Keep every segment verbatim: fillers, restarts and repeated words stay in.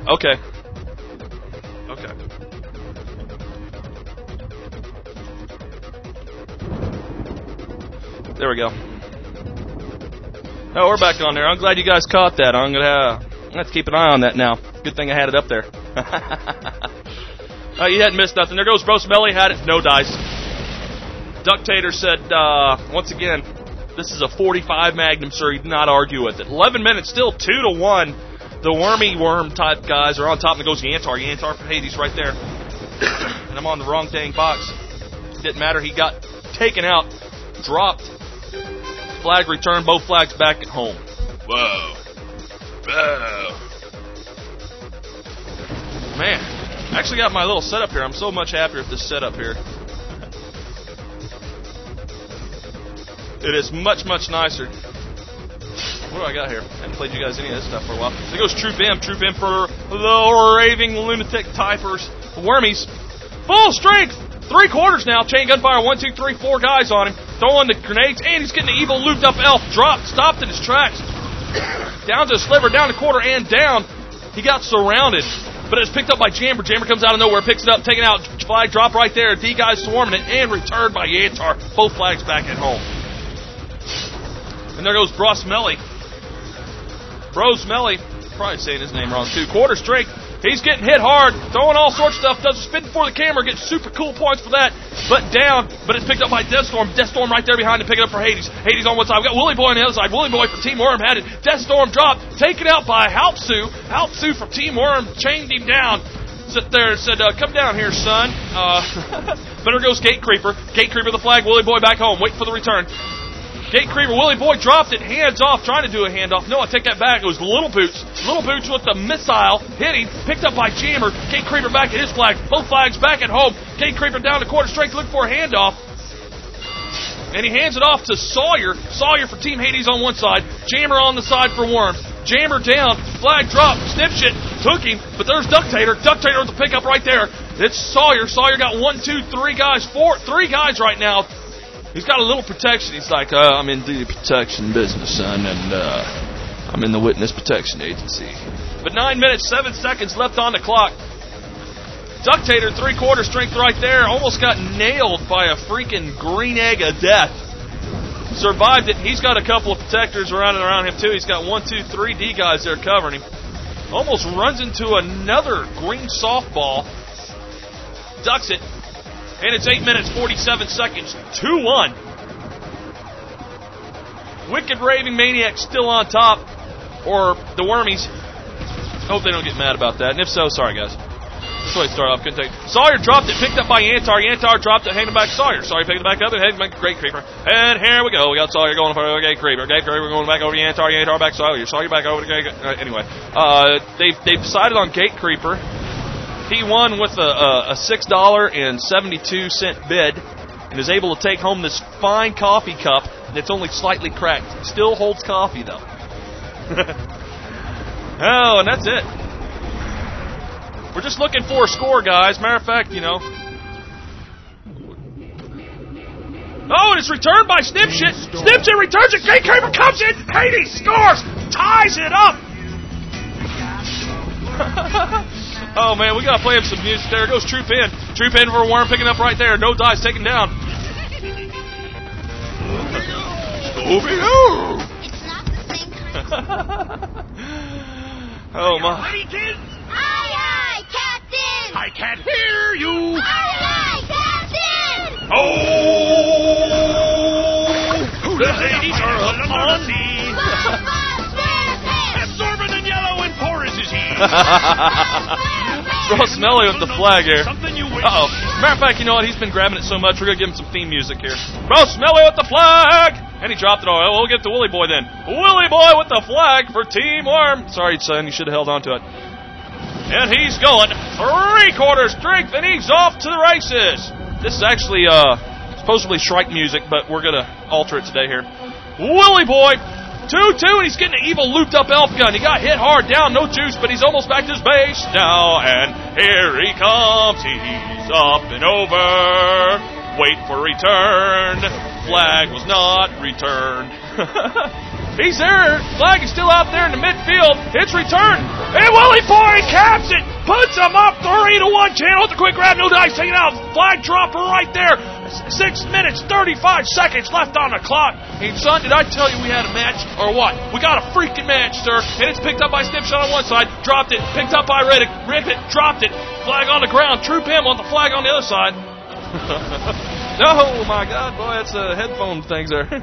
Okay. Okay. There we go. Oh, we're back on there. I'm glad you guys caught that. I'm gonna have, I'm gonna have to keep an eye on that now. Good thing I had it up there. uh, you hadn't missed nothing. There goes Bro Smelly. Had it. No dice. Ductator said, uh, once again, this is a forty-five Magnum, sir. You do not argue with it. eleven minutes, still two to one. The wormy worm type guys are on top, and it goes Yantar. Yantar for Hades right there. And I'm on the wrong dang box. Didn't matter. He got taken out, dropped. Flag returned. Both flags back at home. Whoa. Whoa. Man, I actually got my little setup here. I'm so much happier with this setup here. It is much, much nicer. What do I got here? I haven't played you guys any of this stuff for a while. There goes Troop M. Troop M for the raving lunatic typers. The wormies. Full strength. Three quarters now. Chain gunfire. One, two, three, four guys on him. Throwing the grenades. And he's getting the evil looped up elf. Dropped. Stopped in his tracks. Down to a sliver. Down a quarter and down. He got surrounded. But it's picked up by Jammer. Jammer comes out of nowhere. Picks it up. Taking out. Flag drop right there. D guys swarming it. And returned by Yantar. Both flags back at home. And there goes Bro Smelly. Bro Smelly, probably saying his name wrong too. Quarter strength. He's getting hit hard, throwing all sorts of stuff. Does a spin before the camera, gets super cool points for that. But down, but it's picked up by Deathstorm. Deathstorm right there behind to pick it up for Hades. Hades on one side. We got Willy Boy on the other side. Willy Boy for Team Worm had it. Deathstorm dropped, taken out by Halpsu. Halpsu from Team Worm chained him down. Sit there and said, uh, come down here, son. Uh, better goes Gate Creeper. Gate Creeper the flag. Willy Boy back home. Wait for the return. Gate Creeper, Willy Boy dropped it, hands off, trying to do a handoff. No, I take that back. It was Little Boots. Little Boots with the missile hitting, picked up by Jammer. Gate Creeper back at his flag. Both flags back at home. Gate Creeper down to quarter strength, looking for a handoff. And he hands it off to Sawyer. Sawyer for Team Hades on one side. Jammer on the side for Worms. Jammer down, flag drop, Snipshit took him, but there's Ductator. Ductator with the pickup right there. It's Sawyer. Sawyer got one, two, three guys, four, three guys right now. He's got a little protection. He's like, uh, I'm in the protection business, son, and uh, I'm in the Witness Protection Agency. But nine minutes, seven seconds left on the clock. Ductator, three-quarter strength right there, almost got nailed by a freaking green egg of death. Survived it. He's got a couple of protectors around and around him, too. He's got one, two, three D guys there covering him. Almost runs into another green softball. Ducks it. And it's eight minutes, forty-seven seconds, two one. Wicked Raving Maniac still on top, or the Wormies. Hope they don't get mad about that, and if so, sorry guys. That's the way it started off, couldn't take it. Sawyer dropped it, picked up by Yantar. Yantar dropped it, handed back to Sawyer. Sawyer picked it back up, and handed back to Great Creeper. And here we go, we got Sawyer going for Great Creeper. Great Creeper going back over to Yantar, Yantar back to Sawyer. Sawyer back over to Great Creeper. Uh, anyway, uh, they've, they've decided on Gate Creeper. He won with a, a, a six dollars and seventy-two cents bid and is able to take home this fine coffee cup, and it's only slightly cracked. Still holds coffee, though. Oh, and that's it. We're just looking for a score, guys. Matter of fact, you know. Oh, and it's returned by Snipshit. Snipshit returns it. Gate Creeper comes in. Hades scores. Ties it up. Oh, man, we got to play him some music. There goes Troop in. Troop in for a Worm, picking up right there. No dice, taken down. Scooby-Doo! It's not the same kind of... Oh, my. Ready, kids? Aye, aye, Captain! I can't hear you! Aye, aye, Captain! Oh! The ladies are upon thee! Bob, Bob, square pants! Absorbent and yellow and porous is he! Bro Smelly with the flag here. Something you wish. Uh-oh. Matter of fact, you know what? He's been grabbing it so much, we're going to give him some theme music here. Bro Smelly with the flag! And he dropped it all. We'll get to Willy Boy then. Willy Boy with the flag for Team Worm. Sorry, son, you should have held on to it. And he's going three-quarter strength, and he's off to the races. This is actually uh, supposedly Shrike music, but we're going to alter it today here. Willy Boy, two two, and he's getting an evil looped-up elf gun. He got hit hard down, no juice, but he's almost back to his base now. And here he comes. He's up and over. Wait for return. Flag was not returned. He's there. Flag is still out there in the midfield. It's returned. And Willie Boy caps it. Puts him up three to one. Channel with the quick grab. No dice. Taking out. Flag drop right there. Six minutes, thirty-five seconds left on the clock. Hey, son, did I tell you we had a match or what? We got a freaking match, sir. And it's picked up by Snipshot on one side. Dropped it. Picked up by Riddick. Riddick dropped it. Flag on the ground. Troop him on the flag on the other side. Oh, my God. Boy, that's uh, headphone things there.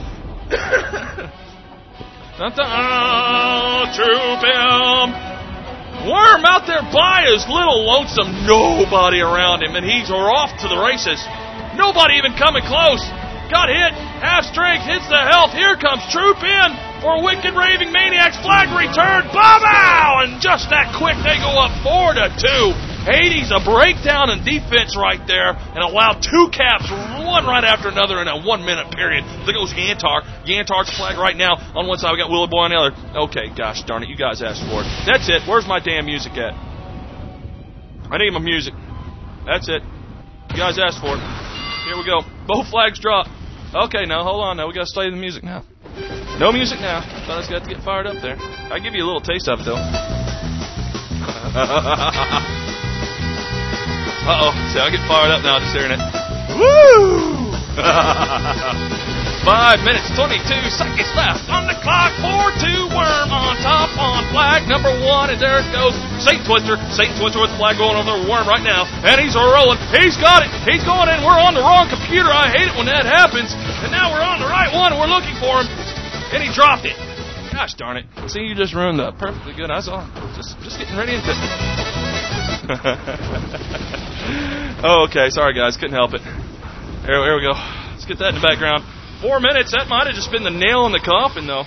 Troop him. Worm out there by his little lonesome. Nobody around him, and he's off to the races. Nobody even coming close. Got hit. Half strength. Hits the health. Here comes Troop in for Wicked Raving Maniacs. Flag return. Bow-bow! And just that quick, they go up four to two. Hades, a breakdown in defense right there, and allowed two caps, one right after another in a one-minute period. There goes Yantar. Yantar's flag right now. On one side, we got Willie Boy on the other. Okay, gosh darn it, you guys asked for it. That's it. Where's my damn music at? I need my music. That's it. You guys asked for it. Here we go. Both flags drop. Okay, now, hold on. Now, we got to play the music now. No music now. Thought I was going to get fired up there. I'll give you a little taste of it, though. Uh-oh. See, I get fired up now just hearing it. Woo! Five minutes, twenty-two seconds left on the clock. four two Worm on top on flag number one. And there it goes. Satan Twister. Satan Twister with the flag going over Worm right now. And he's rolling. He's got it. He's going in. We're on the wrong computer. I hate it when that happens. And now we're on the right one. And we're looking for him. And he dropped it. Gosh darn it. See, you just ruined the perfectly good. I saw. Just, just getting ready into it. Oh, okay. Sorry, guys. Couldn't help it. Here, here we go. Let's get that in the background. Four minutes. That might have just been the nail in the coffin, though.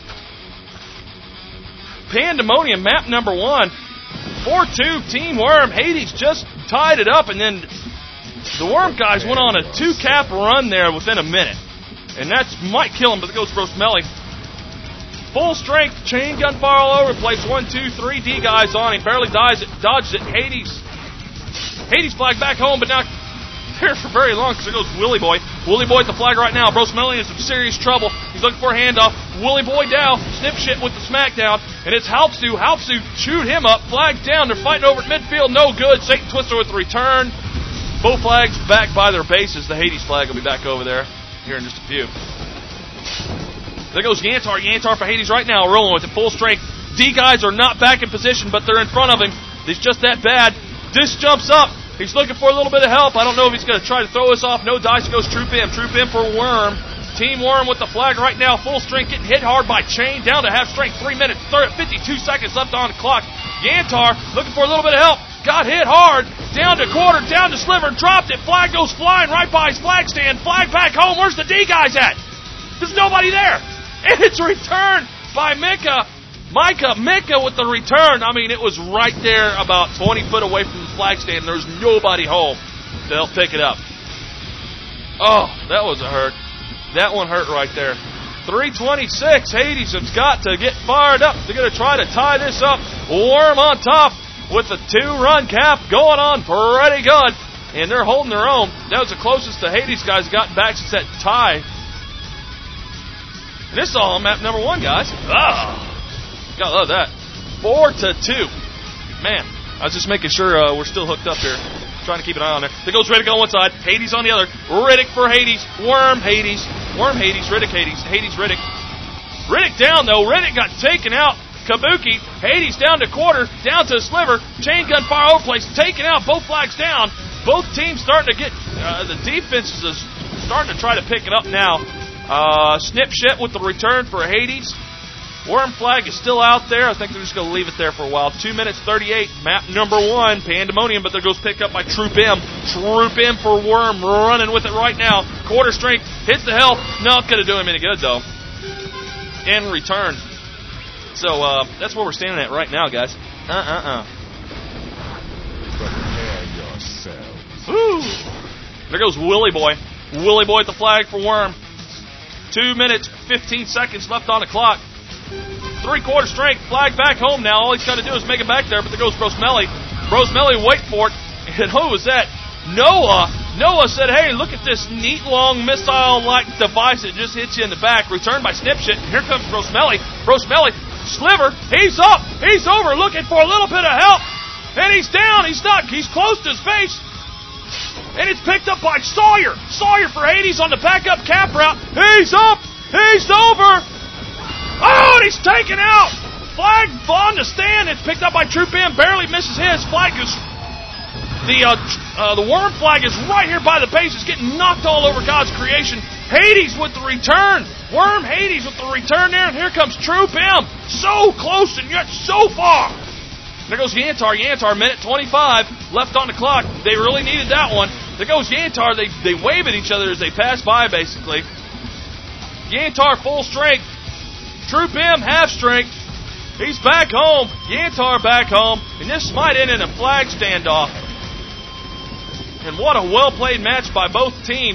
Pandemonium, map number one. four two, Team Worm. Hades just tied it up, and then the Worm guys went on a two-cap run there within a minute. And that might kill him, but it goes Gross Melly. Full strength, chain gun fire all over the place. One, two, three D guys on him. Barely dies it, dodges it. Hades. Hades flag back home, but not here for very long because there goes Willie Boy. Willie Boy at the flag right now. Gross Melly in some serious trouble. He's looking for a handoff. Willie Boy down. Snip shit with the smackdown. And it's Halpsu. Halpsu chewed him up. Flag down. They're fighting over at midfield. No good. Satan Twister with the return. Both flags back by their bases. The Hades flag will be back over there here in just a few. There goes Yantar. Yantar for Hades right now, rolling with it full strength. D guys are not back in position, but they're in front of him. He's just that bad. This jumps up. He's looking for a little bit of help. I don't know if he's going to try to throw us off. No dice. Goes Troop M. Troop M for Worm. Team Worm with the flag right now. Full strength, getting hit hard by Chain. Down to half strength. Three minutes, fifty-two seconds left on the clock. Yantar looking for a little bit of help. Got hit hard. Down to quarter. Down to sliver. Dropped it. Flag goes flying right by his flag stand. Flag back home. Where's the D guys at? There's nobody there. And it's returned by Micah. Micah, Micah with the return. I mean, it was right there about twenty foot away from the flag stand. There's nobody home to help pick it up. Oh, that was a hurt. That one hurt right there. three twenty-six. Hades has got to get fired up. They're going to try to tie this up. Worm on top with the two-run cap going on pretty good. And they're holding their own. That was the closest the Hades guys gotten back since that tie. And this is all on map number one, guys. Oh, gotta love that. Four to two. Man, I was just making sure uh, we're still hooked up here. Trying to keep an eye on there. There goes Riddick on one side, Hades on the other. Riddick for Hades. Worm Hades. Worm Hades. Riddick Hades. Hades Riddick. Riddick down though. Riddick got taken out. Kabuki. Hades down to quarter. Down to sliver. Chain gun fire over place. Taken out. Both flags down. Both teams starting to get. Uh, the defense is starting to try to pick it up now. Uh, Snip shit with the return for Hades. Worm flag is still out there. I think they're just going to leave it there for a while. Two minutes thirty-eight. Map number one. Pandemonium, but there goes pick up by Troop M. Troop M for Worm, running with it right now. Quarter strength. Hits the health. Not going to do him any good, though. And return. So, uh, that's where we're standing at right now, guys. Uh-uh-uh. Prepare yourselves. Woo! There goes Willie Boy. Willie Boy at the flag for Worm. Two minutes, fifteen seconds left on the clock. Three-quarter strength, flag back home now. All he's got to do is make it back there, but there goes Brosmelli. Brosmelli, wait for it. And who was that? Noah Noah said, hey, look at this neat long missile-like device that just hits you in the back. Returned by Snipshit. Here comes Brosmelly. Brosmelly, Sliver, he's up. He's over, looking for a little bit of help. And he's down. He's not. He's close to his face. And it's picked up by Sawyer. Sawyer for Hades on the backup cap route. He's up. He's over. Oh, and he's taken out. Flag on the stand. It's picked up by Troop M. Barely misses his. Flag goes. The uh, uh, the worm flag is right here by the base. It's getting knocked all over God's creation. Hades with the return. Worm Hades with the return there. And here comes Troop M. So close and yet so far. There goes Yantar. Yantar, minute twenty-five left on the clock. They really needed that one. There goes Yantar. They, they wave at each other as they pass by, basically. Yantar full strength. Troop M half strength. He's back home. Yantar back home. And this might end in a flag standoff. And what a well-played match by both teams.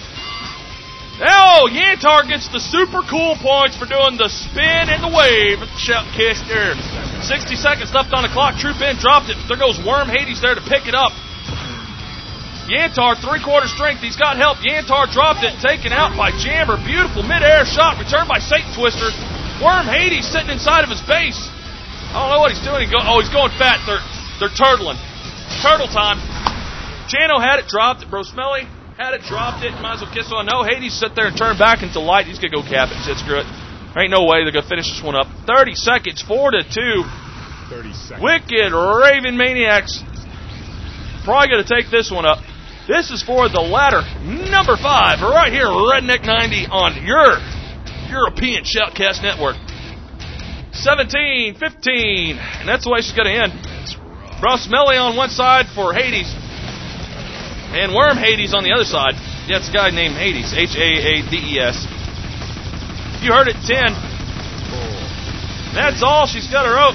Oh, Yantar gets the super cool points for doing the spin and the wave at the Shoutcaster. sixty seconds left on the clock. Troop M dropped it. There goes Worm Hades there to pick it up. Yantar, three-quarter strength. He's got help. Yantar dropped it. Taken out by Jammer. Beautiful mid-air shot. Returned by Satan Twister. Worm Hades sitting inside of his base. I don't know what he's doing. He go, oh, he's going fat. They're, they're turtling. Turtle time. Chano had it, dropped it. Brosmelly had it, dropped it. Might as well kiss on. No, Hades sit there and turn back into light. He's going to go cap it. Said, screw it. There ain't no way they're going to finish this one up. thirty seconds, four to two. thirty seconds. Wicked Raven Maniacs. Probably going to take this one up. This is for the ladder number five, right here, Redneck ninety on your European Shoutcast Network. seventeen fifteen. And that's the way she's going to end. Brosmelly on one side for Hades. And Worm Hades on the other side. Yeah, it's a guy named Hades. H A A D E S. You heard it, ten. That's all she's got her own.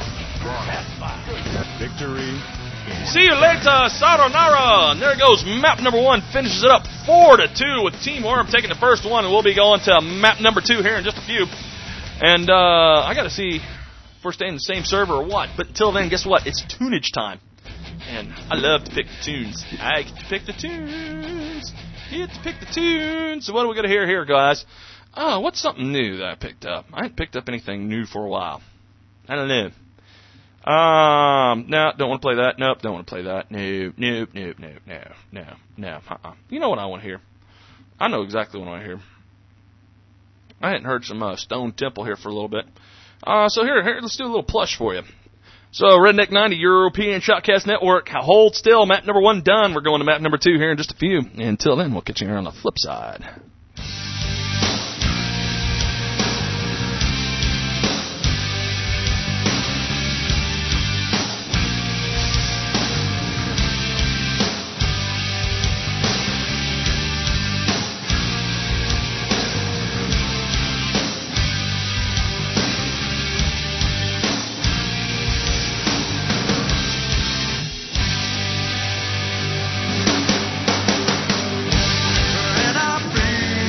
Victory. See you later, Sayonara. And there goes map number one. Finishes it up four to two with Team Worm taking the first one. And we'll be going to map number two here in just a few. And uh, I got to see if we're staying in the same server or what. But until then, guess what? It's tunage time. And I love to pick the tunes. I get to pick the tunes. You get to pick the tunes. So what are we going to hear here, guys? Oh, what's something new that I picked up? I ain't picked up anything new for a while. I don't know. Um, no, don't want to play that. Nope, don't want to play that. No, nope, nope, nope, no, no, no. Uh-uh. You know what I want to hear? I know exactly what I want to hear. I hadn't heard some uh, Stone Temple here for a little bit. Uh, so here, here, let's do a little plush for you. So, Redneck ninety, European Shoutcast Network. Hold still. Map number one done. We're going to map number two here in just a few. Until then, we'll catch you here on the flip side. And I feel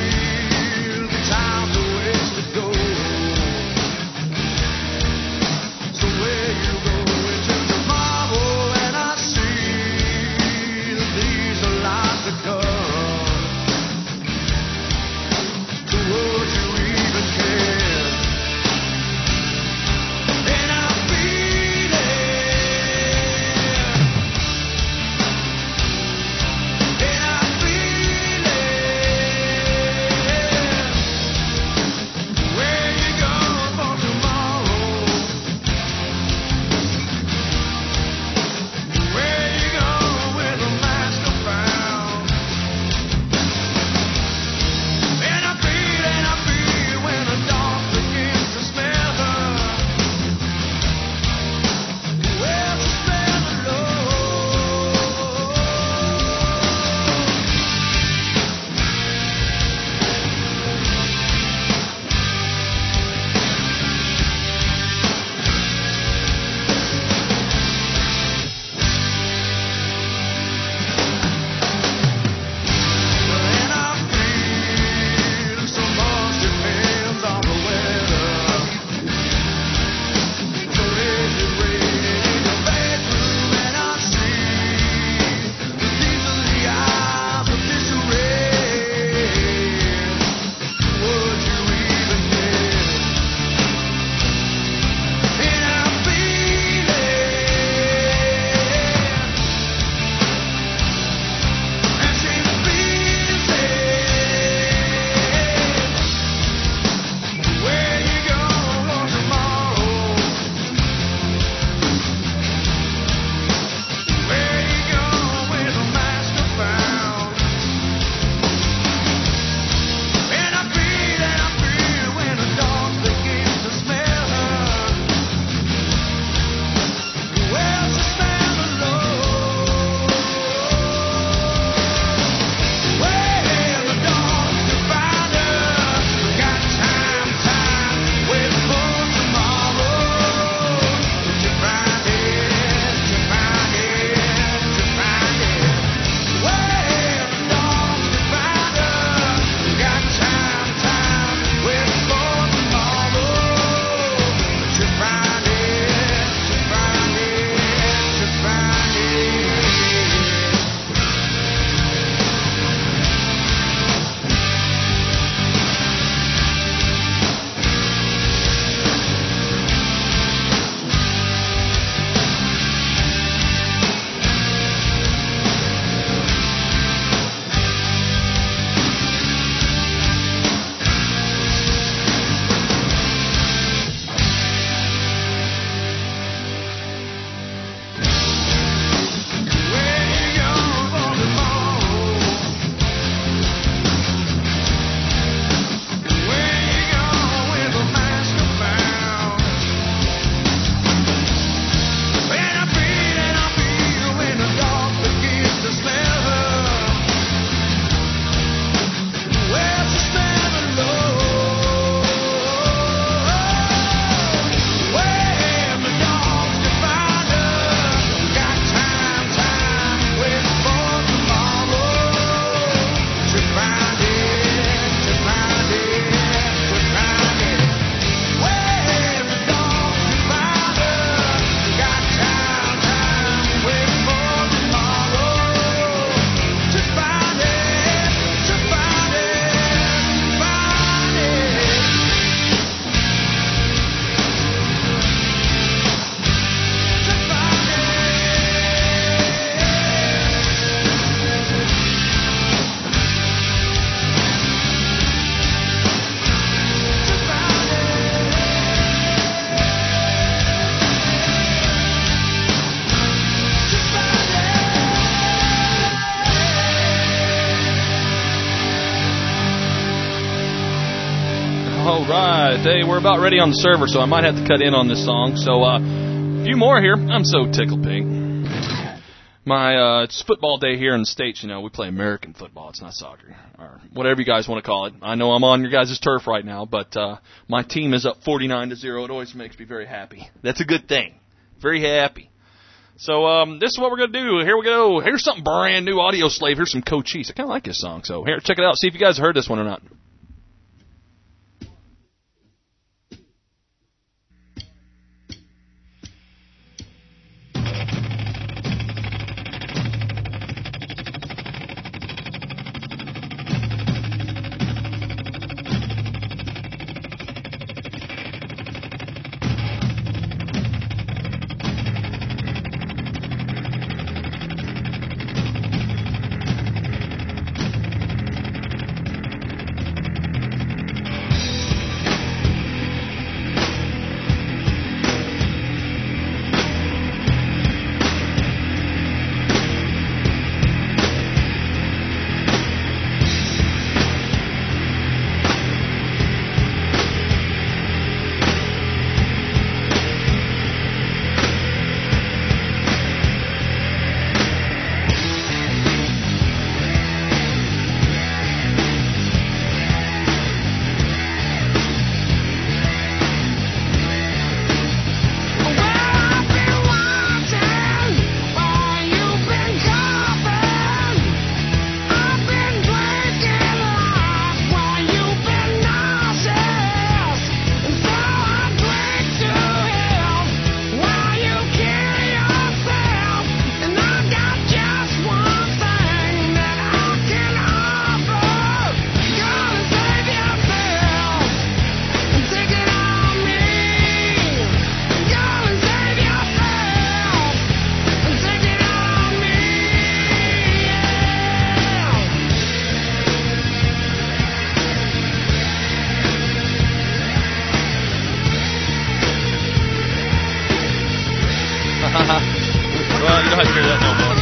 right. Hey, we're about ready on the server, so I might have to cut in on this song. So, uh, a few more here. I'm so tickled pink. My, uh, it's football day here in the States, you know. We play American football. It's not soccer, or whatever you guys want to call it. I know I'm on your guys' turf right now, but, uh, my team is up forty-nine to zero. It always makes me very happy. That's a good thing. Very happy. So, um, this is what we're going to do. Here we go. Here's something brand new, Audio Slave. Here's some Cochise. I kind of like this song, so here, check it out. See if you guys heard this one or not. Well, you don't have to hear that no more.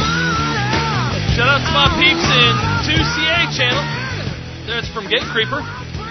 Shout out to my peeps in two C A channel. That's from Gate Creeper.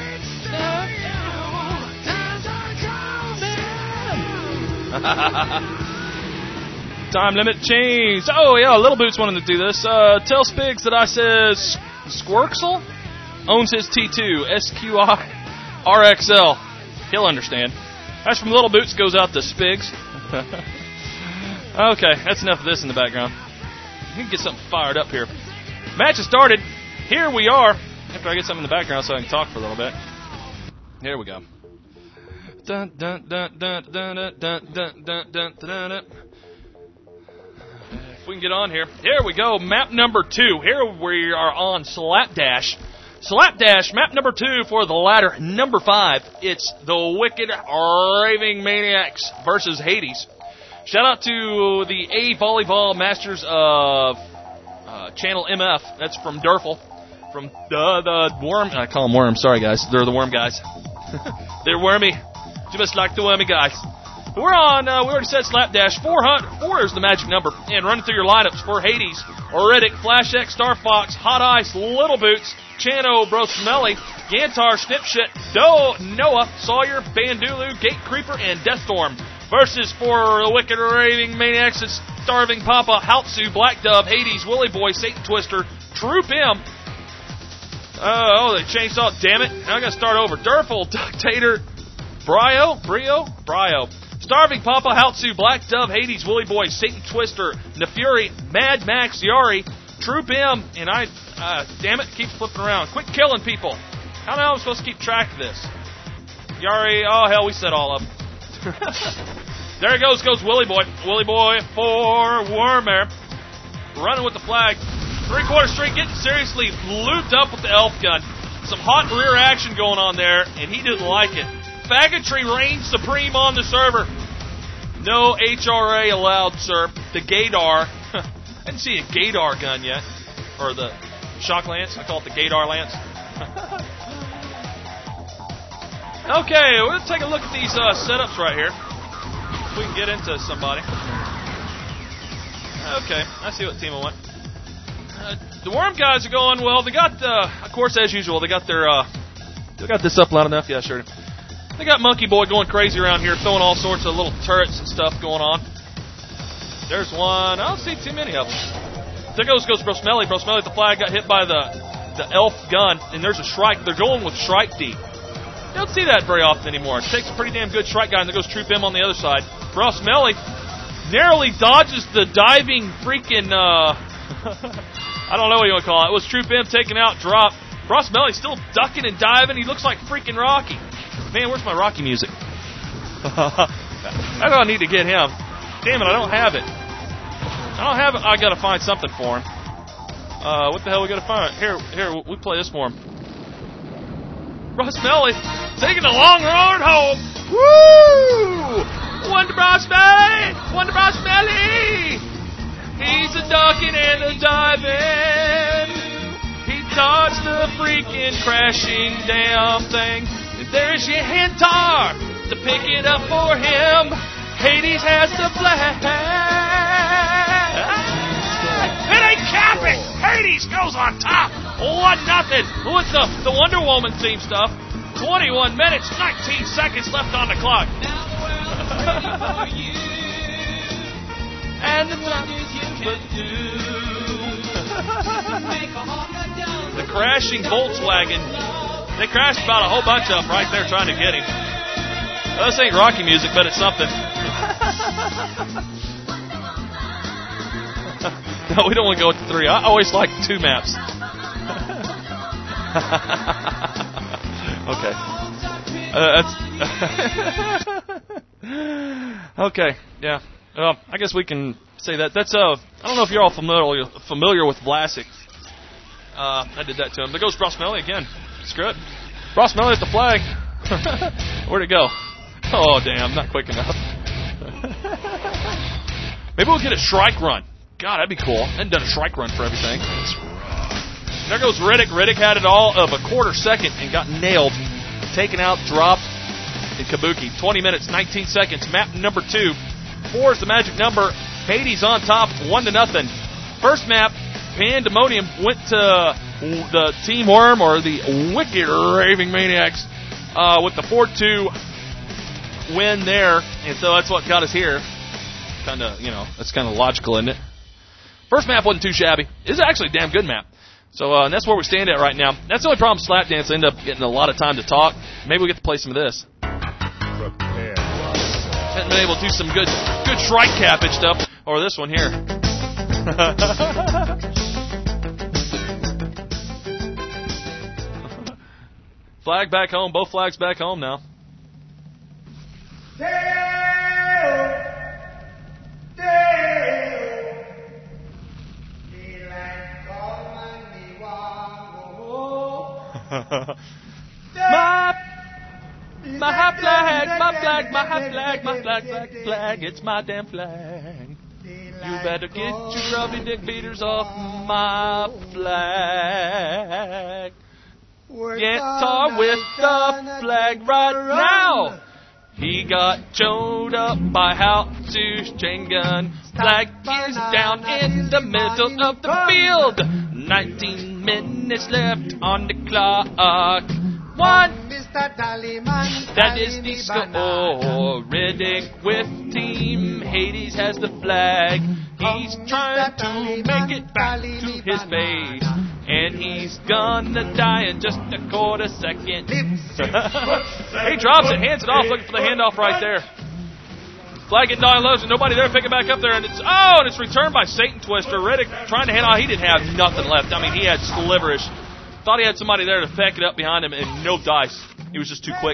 Time limit change. Oh, yeah, Little Boots wanted to do this. Uh, tell Spigs that I says Squirksel owns his T two, S Q I R X L. He'll understand. That's from Little Boots, goes out to Spigs. Okay, that's enough of this in the background. We can get something fired up here. Match has started. Here we are. After I get something in the background so I can talk for a little bit. Here we go. Dun dun dun dun dun dun dun dun dun dun dun. If we can get on here. Here we go. Map number two. Here we are on Slapdash. Slapdash, map number two for the ladder number five. It's the Wicked Raving Maniacs versus Hades. Shout out to the A Volleyball Masters of uh, Channel M F. That's from Durfel. From the, the Worm. I call them Worms. Sorry, guys. They're the Worm guys. They're wormy. Just like the wormy guys. We're on, uh, we already said Slapdash. Four, four is the magic number. And running through your lineups for Hades, Oritic, Flash X, Star Fox, Hot Ice, Little Boots, Chano, Brosmelly, Gantar, Snipshit, Do, Noah, Sawyer, Bandulu, Gate Creeper, and Deathstorm. Versus for the Wicked Raving Maniacs, it's Starving Papa, Haltsu, Black Dove, Hades, Willy Boy, Satan Twister, Troop M. Uh, oh, they changed all. Damn it. Now I gotta start over. Durfel, Dictator, Brio, Brio, Brio. Starving Papa, Haltsu, Black Dove, Hades, Willy Boy, Satan Twister, Nefuri, Mad Max, Yari, Troop M, and I, uh, damn it, keeps flipping around. Quit killing people. How the hell am I supposed to keep track of this? Yari, oh hell, we said all of them. There he goes, goes Willy Boy. Willy Boy for Wormer. Running with the flag. Three-quarter street, getting seriously looped up with the elf gun. Some hot rear action going on there, and he didn't like it. Faggotry reigns supreme on the server. No H R A allowed, sir. The Gaydar. I didn't see a Gaydar gun yet. Or the Shock Lance. I call it the Gaydar Lance. Okay, we're going to take a look at these uh, setups right here. If we can get into somebody. Okay, I see what team I want. Uh, the Worm guys are going well. They got, uh, of course, as usual, they got their, uh, they got this up loud enough. Yeah, sure. They got Monkey Boy going crazy around here, throwing all sorts of little turrets and stuff going on. There's one. I don't see too many of them. There goes goes Bro Smelly. Bro Smelly at the flag got hit by the the elf gun, and there's a Shrike. They're going with Shrike D. You don't see that very often anymore. It takes a pretty damn good Shrike guy, and there goes Troop M on the other side. Bro Smelly narrowly dodges the diving freaking, uh, I don't know what you want to call it. It was Troop M taking out drop. Bro Smelly still ducking and diving. He looks like freaking Rocky. Man, where's my Rocky music? I don't need to get him. Damn it, I don't have it. I don't have it. I gotta find something for him. Uh, what the hell we gotta find? Here, here, we play this for him. Bro Smelly taking a long road home. Woo! One to Bro Smelly! One to Bro Smelly! He's a ducking and a diving. He dodged the freaking crashing damn thing. There's your Hentar to pick it up for him. Hades has the flag. It ain't capping. Hades goes on top. One nothing with the, the Wonder Woman theme stuff. twenty-one minutes, nineteen seconds left on the clock. And the the crashing Volkswagen. They crashed about a whole bunch of them right there trying to get him. Well, this ain't Rocky music, but it's something. No, we don't want to go with the three. I always like two maps. Okay. Uh, that's okay. Yeah. Well, I guess we can say that. That's uh. I don't know if you're all familiar familiar with Vlasic. Uh, I did that to him. There goes Bro Smelly again. Screw it. Bro Smelly at the flag. Where'd it go? Oh, damn. Not quick enough. Maybe we'll get a Shrike run. God, that'd be cool. I hadn't done a Shrike run for everything. There goes Riddick. Riddick had it all of a quarter second and got nailed. Taken out, dropped, and Kabuki. twenty minutes, nineteen seconds. Map number two. Four is the magic number. Hades on top, one to nothing. First map, Pandemonium went to the Team Worm, or the Wicked Raving Maniacs, uh, with the four two win there, and so that's what got us here. Kind of, you know, that's kind of logical, isn't it? First map wasn't too shabby. It's actually a damn good map. So uh, and that's where we stand at right now. That's the only problem. Slapdance end up getting a lot of time to talk. Maybe we get to play some of this. Prepare. Haven't been able to do some good, good Shrike cappage stuff, or this one here. Flag back home. Both flags back home now. my, my flag, my flag, my flag, my flag, flag, flag, it's my damn flag. You better get your rubby dick beaters off my flag. Get tar with the flag right now. He got chewed up by Haltu's chain gun. Flag is down in the middle of the field. Nineteen minutes left on the clock. One. That is the score. Riddick with Team Hades has the flag. He's trying to make it back to his base. And he's gonna die in just a quarter second. He drops it, hands it off, looking for the handoff right there. Flag getting down low, so nobody there, pick it back up there, and it's, oh, and it's returned by Satan Twister. Riddick trying to hand off, he didn't have nothing left. I mean, he had sliverish. Thought he had somebody there to peck it up behind him, and no dice. He was just too quick.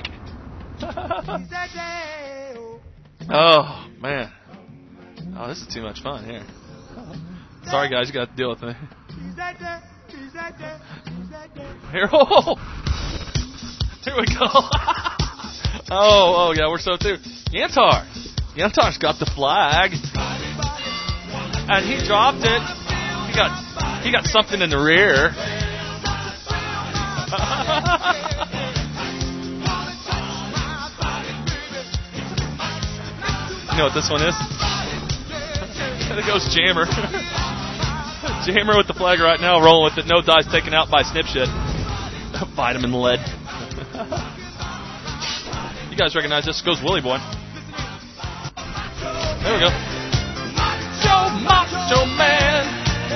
Oh, man. Oh, this is too much fun here. Sorry, guys, you got to deal with me. Here, oh, here we go. oh, oh, yeah, we're so too. Yantar. Yantar's got the flag. And he dropped it. He got he got something in the rear. You know what this one is? There goes Jammer. Jammer with the flag right now, rolling with it. No dice taken out by Snipshit. Vitamin lead. You You guys recognize this. Goes Willie Boy. There we go. Macho, macho man.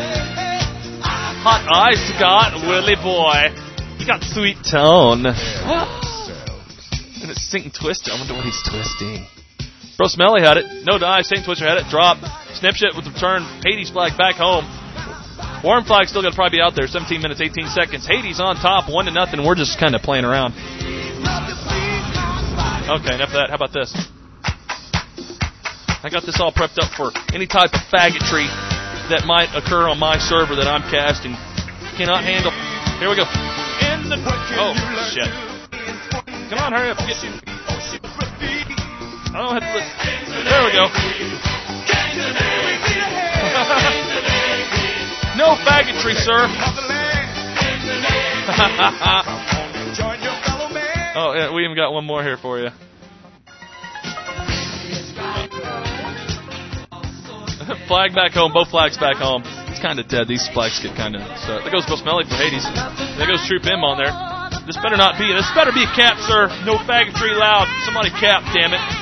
Hot eyes got Willie Boy. He got sweet tone. And it's Saint Twister. I wonder what he's twisting. Bro Smelly had it. No dive. Saint Twister had it. Drop. Snipshit with the return. Hades flag back home. Worm flag still going to probably be out there. seventeen minutes, eighteen seconds. Hades on top. One to nothing. We're just kind of playing around. Okay, enough of that. How about this? I got this all prepped up for any type of faggotry that might occur on my server that I'm casting. Cannot handle. Here we go. In the oh shit! Come on, hurry up! Get you. I don't have to listen. There we go. No faggotry, sir. Oh, yeah, we even got one more here for you. Flag back home. Both flags back home. It's kind of dead. These flags get kind of. So there goes Bill Smelly for Hades. There goes Troop M on there. This better not be. This better be a cap, sir. No faggotry allowed. Somebody cap, damn it.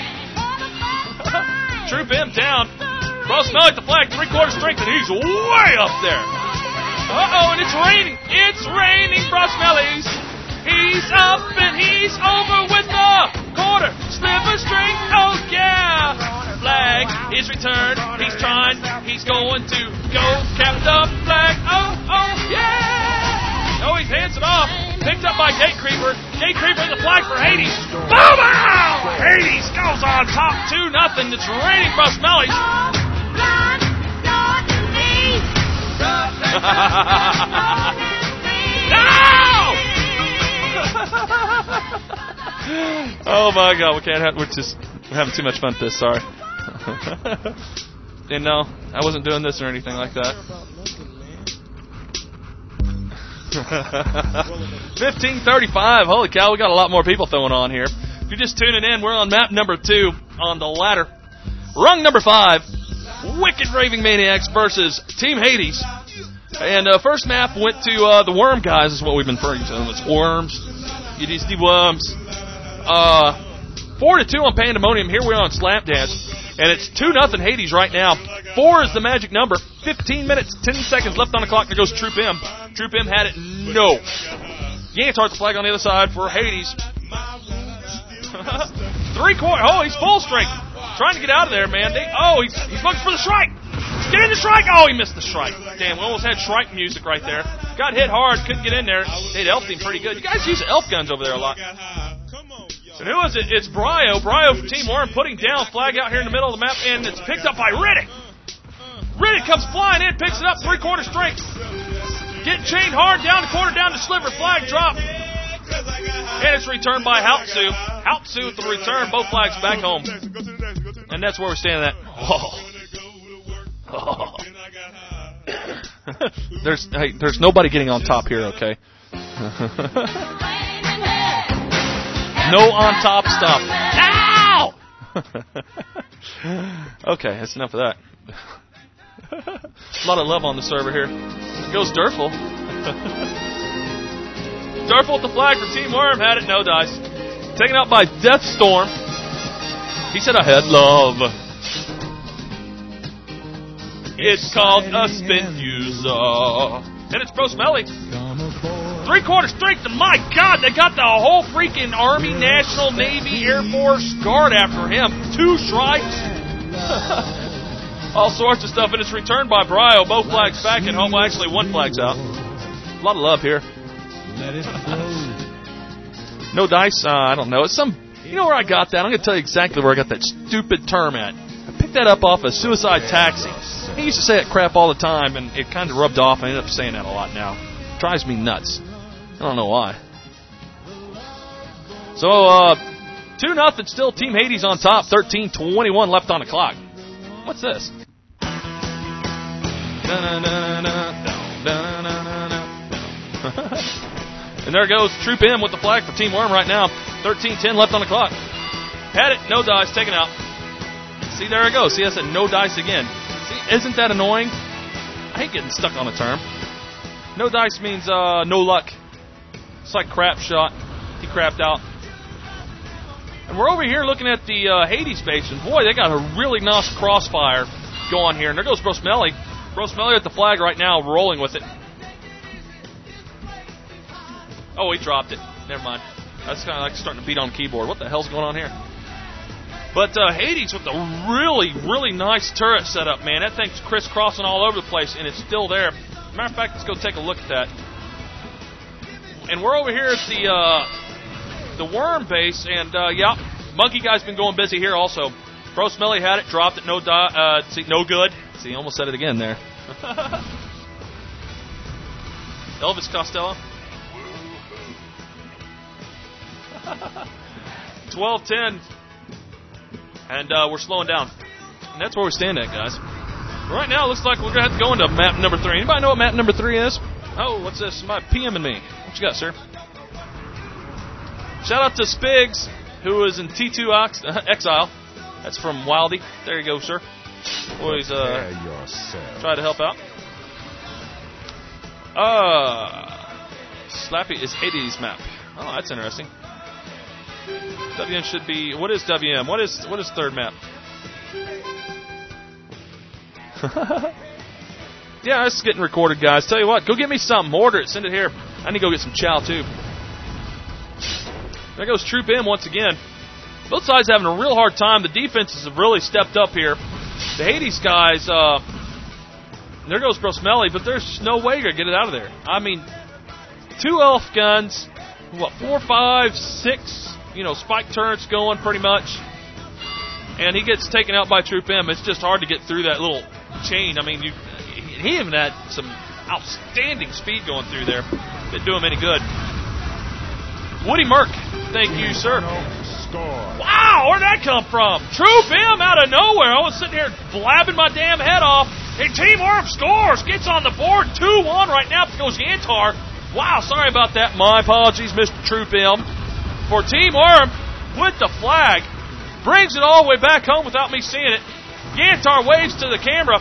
Troop M down. Bro Smelly at the flag. Three-quarter strength, and he's way up there. Uh-oh, and it's raining. It's raining, Bro Smelly's. He's up and he's over with the quarter. Sliver strength. Oh, yeah. Flag is returned. He's trying. He's going to go cap the flag. Oh, oh, yeah. Oh, he's hands it off. Picked up by Gate Creeper. Gate Creeper in the flag for Hades. Boom! Ow! Hades goes on top two nothing. It's raining Bro Smelly's. No! Oh my God, we can't have. We're just we're having too much fun with this. Sorry. And no, I wasn't doing this or anything like that. fifteen thirty-five. Holy cow, we got a lot more people throwing on here. If you're just tuning in, we're on map number two on the ladder. Rung number five. Wicked Raving Maniacs versus Team Hades. And uh, first map went to uh, the Worm guys, is what we've been referring to them. It's Worms. It is the Worms. Uh, four to two on Pandemonium. Here we are on Slap Dance. And it's two nothing Hades right now. Four is the magic number. fifteen minutes, ten seconds left on the clock. There goes Troop M. Troop M had it. No. Yantar the flag on the other side for Hades. Three quarter. Oh, he's full strength. Trying to get out of there, man. They, oh, he's, he's looking for the strike. Get in the strike. Oh, he missed the strike. Damn, we almost had strike music right there. Got hit hard. Couldn't get in there. They'd elfed him pretty good. You guys use elf guns over there a lot. And who is it? It's Bryo. Bryo from Team Worm putting down flag out here in the middle of the map, and it's picked up by Riddick. Riddick comes flying in, picks it up, three-quarter strength. Getting chained hard down the corner, down the sliver, flag drop. And it's returned by Haltsu. Haltsu with the return, both flags back home. And that's where we're standing at. Oh. Oh. there's hey, there's nobody getting on top here, okay? No on top stuff. Ow! Okay, that's enough of that. A lot of love on the server here. There goes Durful. Durful with the flag for Team Worm. Had it, no dice. Taken out by Deathstorm. He said I had love. It's called a spin user. And it's Bro Smelly. Three-quarter strength, and my God, they got the whole freaking Army, National, Navy, Air Force Guard after him. Two strikes. All sorts of stuff, and it's returned by Bryo. Both flags back at home. Well, actually, one flag's out. A lot of love here. No dice? Uh, I don't know. It's some... You know where I got that? I'm going to tell you exactly where I got that stupid term at. I picked that up off of Suicide Taxi. He used to say that crap all the time, and it kind of rubbed off. I ended up saying that a lot now. It drives me nuts. I don't know why. So, uh, two nothing still. Team Hades on top. thirteen twenty-one left on the clock. What's this? And there goes Troop M with the flag for Team Worm right now. thirteen ten left on the clock. Had it. No dice. Taken out. See, there it goes. See, I said no dice again. See, isn't that annoying? I hate getting stuck on a term. No dice means uh, no luck. It's like crap shot. He crapped out. And we're over here looking at the uh, Hades base, and boy, they got a really nice crossfire going here. And there goes Brosmelli. Brosmelli at the flag right now, rolling with it. Oh, he dropped it. Never mind. That's kind of like starting to beat on the keyboard. What the hell's going on here? But uh, Hades with a really, really nice turret setup, man. That thing's crisscrossing all over the place, and it's still there. Matter of fact, let's go take a look at that. And we're over here at the uh, the worm base, and uh, yeah, Monkey Guy's been going busy here also. Brosmelli had it, dropped it, no di- uh, see, no good. See, almost said it again there. Elvis Costello. twelve ten. And uh, we're slowing down. And that's where we stand at, guys. Right now, it looks like we're going to have to go into map number three. Anybody know what map number three is? Oh, what's this? My P M and me. What you got, sir? Shout out to Spigs, who is in T two Ox- Exile. That's from Wildy. There you go, sir. Always uh, try to help out. Uh, Slappy is Hades map. Oh, that's interesting. W M should be. What is W M? What is what is third map? Yeah, this is getting recorded, guys. Tell you what, go get me something. Order it. Send it here. I need to go get some chow too. There goes Troop M once again. Both sides having a real hard time. The defenses have really stepped up here. The Hades guys. Uh, there goes Brosmelli, but there's no way you're gonna get it out of there. I mean, two elf guns. What, four, five, six. You know, spike turrets going pretty much. And he gets taken out by Troop M. It's just hard to get through that little chain. I mean, you, he even had some outstanding speed going through there. Didn't do him any good. Woody Merck, thank you, sir. Wow, where'd that come from? Troop M out of nowhere. I was sitting here blabbing my damn head off. And Team Worm scores. Gets on the board. two one right now. Goes Yantar. Wow, sorry about that. My apologies, Mister Troop M. For Team Worm with the flag. Brings it all the way back home without me seeing it. Yantar waves to the camera.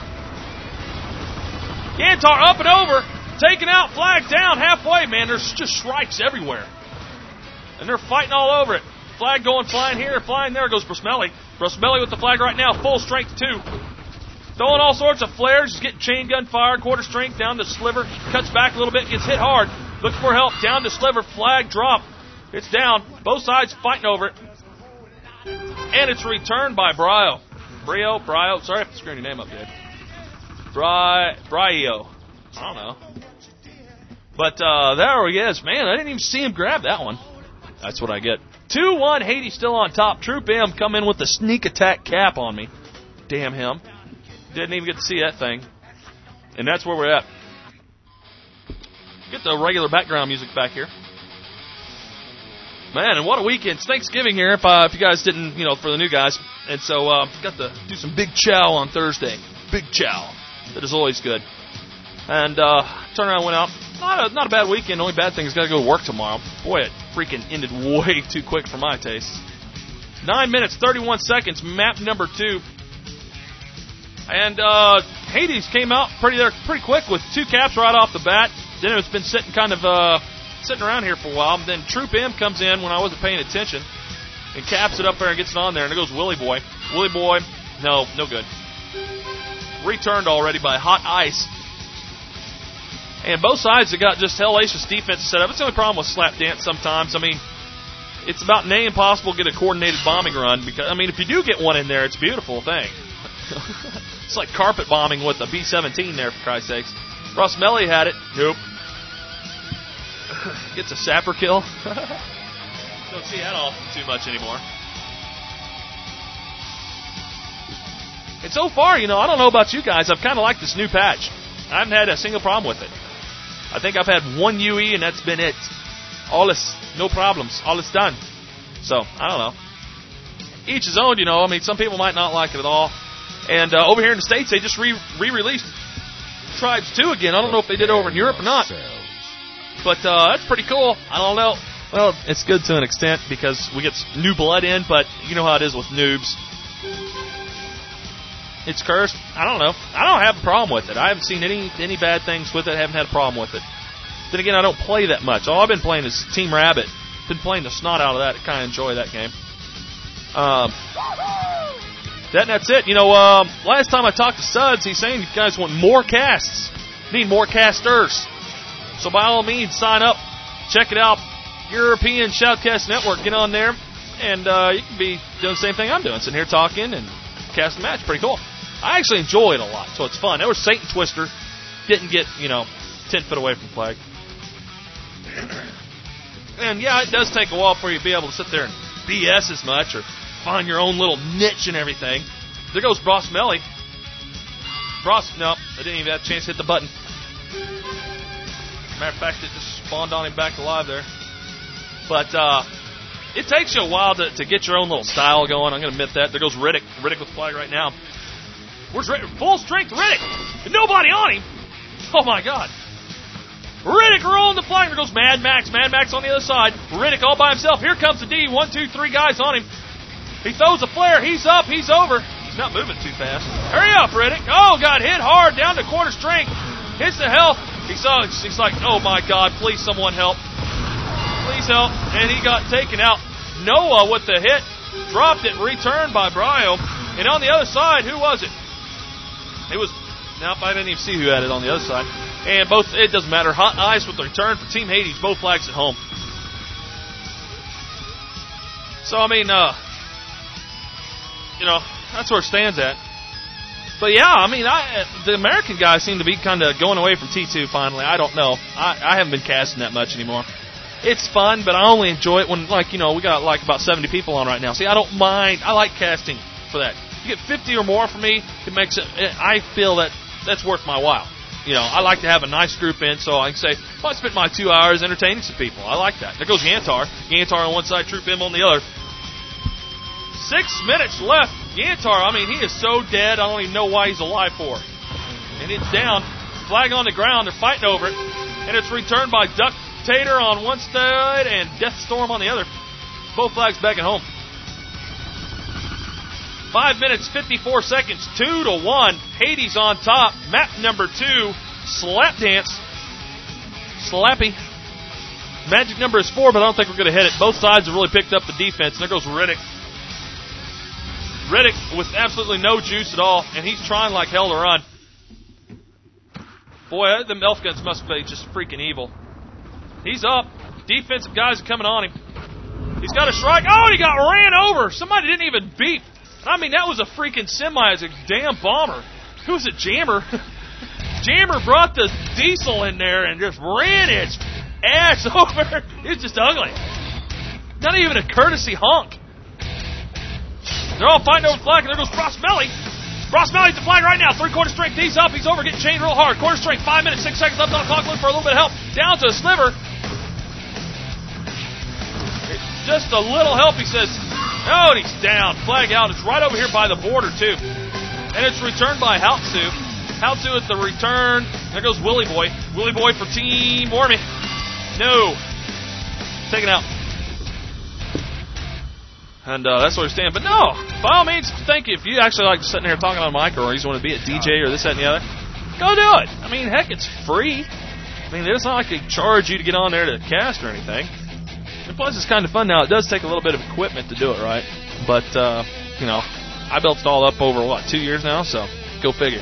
Yantar up and over. Taking out, flag down halfway, man. There's just stripes everywhere. And they're fighting all over it. Flag going flying here, flying there goes Brosmelli. Brosmelli with the flag right now, full strength too. Throwing all sorts of flares, just getting chain gun fire, quarter strength down to Sliver. Cuts back a little bit, gets hit hard. Looks for help, down to Sliver, flag drop. It's down. Both sides fighting over it. And it's returned by Brio. Brio, Brio. Sorry if I'm screwing your name up, Dave. Bri, Brio. I don't know. But uh, there he is. Man, I didn't even see him grab that one. That's what I get. two one, Hades still on top. Troop M come in with the sneak attack cap on me. Damn him. Didn't even get to see that thing. And that's where we're at. Get the regular background music back here. Man, and what a weekend. It's Thanksgiving here, if, uh, if you guys didn't, you know, for the new guys. And so, uh, got to do some big chow on Thursday. Big chow. That is always good. And, uh, turned around and went out. Not a, not a bad weekend. The only bad thing is got to go to work tomorrow. Boy, it freaking ended way too quick for my taste. Nine minutes, thirty-one seconds, map number two. And, uh, Hades came out pretty there, pretty quick with two caps right off the bat. Then it's been sitting kind of, uh, sitting around here for a while. Then Troop M comes in when I wasn't paying attention and caps it up there and gets it on there. And there goes Willie Boy. Willie Boy, no, no good. Returned already by Hot Ice. And both sides have got just hellacious defense set up. It's the only problem with Slap Dance sometimes. I mean, it's about nearly impossible to get a coordinated bombing run. Because I mean, if you do get one in there, it's a beautiful thing. It's like carpet bombing with a B seventeen there, for Christ's sakes. Brosmelli had it. Nope. Gets a sapper kill. Don't see that all too much anymore. And so far, you know, I don't know about you guys, I've kind of liked this new patch. I haven't had a single problem with it. I think I've had one U E and that's been it. All is, no problems. All is done. So, I don't know. Each his own, you know. I mean, some people might not like it at all. And uh, over here in the States, they just re- re-released Tribes two again. I don't know if they did it over in Europe or not. But uh, that's pretty cool. I don't know. Well, it's good to an extent because we get new blood in, but you know how it is with noobs. It's cursed. I don't know. I don't have a problem with it. I haven't seen any any bad things with it. I haven't had a problem with it. Then again, I don't play that much. All I've been playing is Team Rabbit. Been playing the snot out of that. I kind of enjoy that game. Um, that and that's it. You know, um, last time I talked to Suds, he's saying you guys want more casts. Need more casters. So by all means, sign up. Check it out. European Shoutcast Network. Get on there. And uh, you can be doing the same thing I'm doing. Sitting here talking and casting a match. Pretty cool. I actually enjoy it a lot, so it's fun. There was Satan Twister. Didn't get, you know, ten foot away from the flag. And yeah, it does take a while for you to be able to sit there and B S as much or find your own little niche and everything. There goes Bros Melly. Bros, no, I didn't even have a chance to hit the button. Matter of fact, it just spawned on him back alive there. But uh, it takes you a while to, to get your own little style going. I'm going to admit that. There goes Riddick. Riddick with the flag right now. Where's Riddick? Full strength Riddick. And nobody on him. Oh, my God. Riddick rolling the flag. There goes Mad Max. Mad Max on the other side. Riddick all by himself. Here comes the D. One, two, three guys on him. He throws a flare. He's up. He's over. He's not moving too fast. Hurry up, Riddick. Oh, got hit hard down to quarter strength. Hits the health. He's, uh, he's like, oh, my God, please someone help. Please help. And he got taken out. Noah with the hit. Dropped it. Returned by Brio. And on the other side, who was it? It was, nope, I didn't even see who had it on the other side. And both, it doesn't matter. Hot Ice with the return for Team Hades. Both flags at home. So, I mean, uh, you know, that's where it stands at. But, yeah, I mean, I, the American guys seem to be kind of going away from T two finally. I don't know. I, I haven't been casting that much anymore. It's fun, but I only enjoy it when, like, you know, we got, like, about seventy people on right now. See, I don't mind. I like casting for that. You get fifty or more for me, it makes it, I feel that that's worth my while. You know, I like to have a nice group in, so I can say, well, I spent my two hours entertaining some people. I like that. There goes Yantar. Yantar on one side, Troop M on the other. Six minutes left. Yantar, I mean, he is so dead, I don't even know why he's alive for. And it's down. Flag on the ground. They're fighting over it. And it's returned by Duck Tater on one side and Deathstorm on the other. Both flags back at home. Five minutes, fifty-four seconds, two to one. Hades on top. Map number two, Slap Dance. Slappy. Magic number is four, but I don't think we're going to hit it. Both sides have really picked up the defense. And there goes Riddick. Riddick with absolutely no juice at all, and he's trying like hell to run. Boy, the elf guns must be just freaking evil. He's up. Defensive guys are coming on him. He's got a strike. Oh, he got ran over. Somebody didn't even beat. I mean, that was a freaking semi as a damn bomber. Who was it, Jammer? Jammer brought the diesel in there and just ran its ass over. It's just ugly. Not even a courtesy honk. They're all fighting over the flag, and there goes Bros Melly. Bros Melly's the flag right now. Three-quarter strength. He's up. He's over. Getting chained real hard. Quarter strength. Five minutes, six seconds left on the clock. Looking for a little bit of help. Down to a sliver. Just a little help, he says. Oh, and he's down. Flag out. It's right over here by the border, too. And it's returned by Haltsu. Haltsu at the return. There goes Willy Boy. Willy Boy for Team Wormy. No. Taken out. And uh, that's where we stand. But no, by all means, thank you. If you actually like sitting here talking on a mic or you just want to be a D J or this, that, and the other, go do it. I mean, heck, it's free. I mean, it's not like they charge you to get on there to cast or anything. And plus, it's kind of fun now. It does take a little bit of equipment to do it right. But, uh, you know, I built it all up over, what, two years now? So, go figure.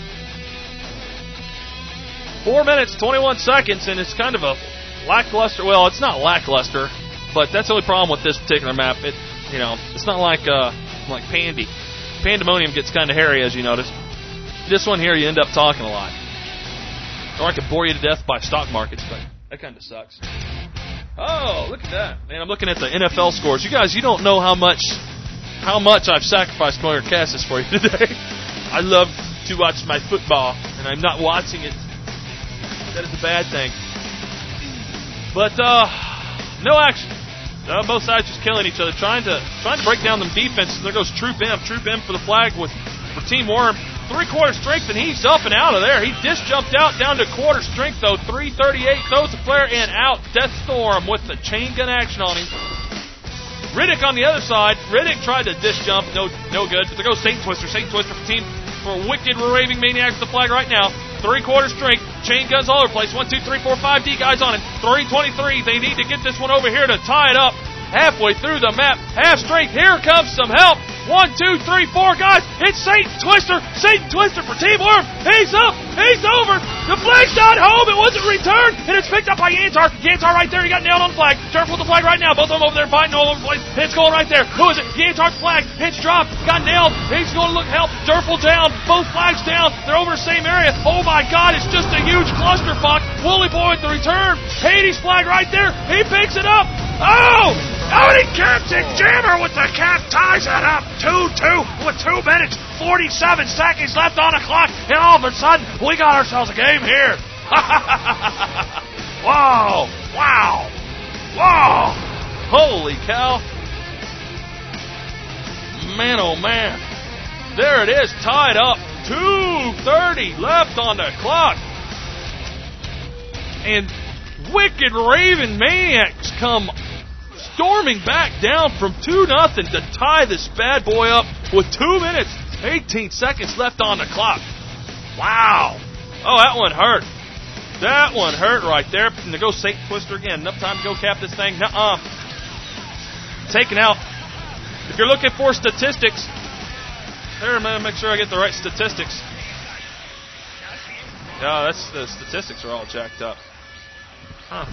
Four minutes, twenty-one seconds, and it's kind of a lackluster. Well, it's not lackluster, but that's the only problem with this particular map. It, you know, it's not like uh, like Pandy. Pandemonium gets kind of hairy, as you notice. This one here, you end up talking a lot. Or I could bore you to death by stock markets, but that kind of sucks. Oh, look at that. Man, I'm looking at the N F L scores. You guys, you don't know how much how much I've sacrificed going to cast this for you today. I love to watch my football, and I'm not watching it. That is a bad thing. But, uh, no action. Uh, both sides just killing each other, trying to trying to break down them defenses. There goes Troop M. Troop M for the flag with for Team Worm. Three-quarter strength, and he's up and out of there. He just jumped out down to quarter strength, though. three thirty-eight, throws the flare and out. Deathstorm with the chain gun action on him. Riddick on the other side. Riddick tried to dish jump. No no good. But there goes Satan Twister. Satan Twister for Team for Wicked Raving Maniacs with the flag right now. Three-quarter strength. Chain guns all over the place. One, two, three, four, five D guys on it. three twenty-three. They need to get this one over here to tie it up. halfway through the map. Half strength. Here comes some help. One, two, three, four, guys. It's Satan Twister. Satan Twister for Team Worm. He's up. He's over. The flag's not home. It wasn't returned. And it's picked up by Yantar. Yantar right there. He got nailed on the flag. Careful with the flag right now. Both of them over there fighting all over the place. It's going right there. Who is it? Yantar's flag. It's dropped. Got nailed. He's going to look help. Durfel down. Both flags down. They're over the same area. Oh my God. It's just a huge clusterfuck. Woolly Boy at the return. Hades flag right there. He picks it up. Oh! Oh, and he caps it. Jammer with the cap ties it up. two two with two minutes, forty-seven seconds left on the clock. And all of a sudden, we got ourselves a game here. Whoa. Wow. Whoa. Holy cow. Man, oh man. There it is, tied up. two thirty left on the clock. And wicked Raven Maniacs come storming back down from two nothing to tie this bad boy up with two minutes, eighteen seconds left on the clock. Wow. Oh, that one hurt. That one hurt right there. And there goes Satan Twister again. Enough time to go cap this thing. Nuh-uh. Taken out. If you're looking for statistics, there, man, make sure I get the right statistics. Yeah, that's the statistics are all jacked up. Huh.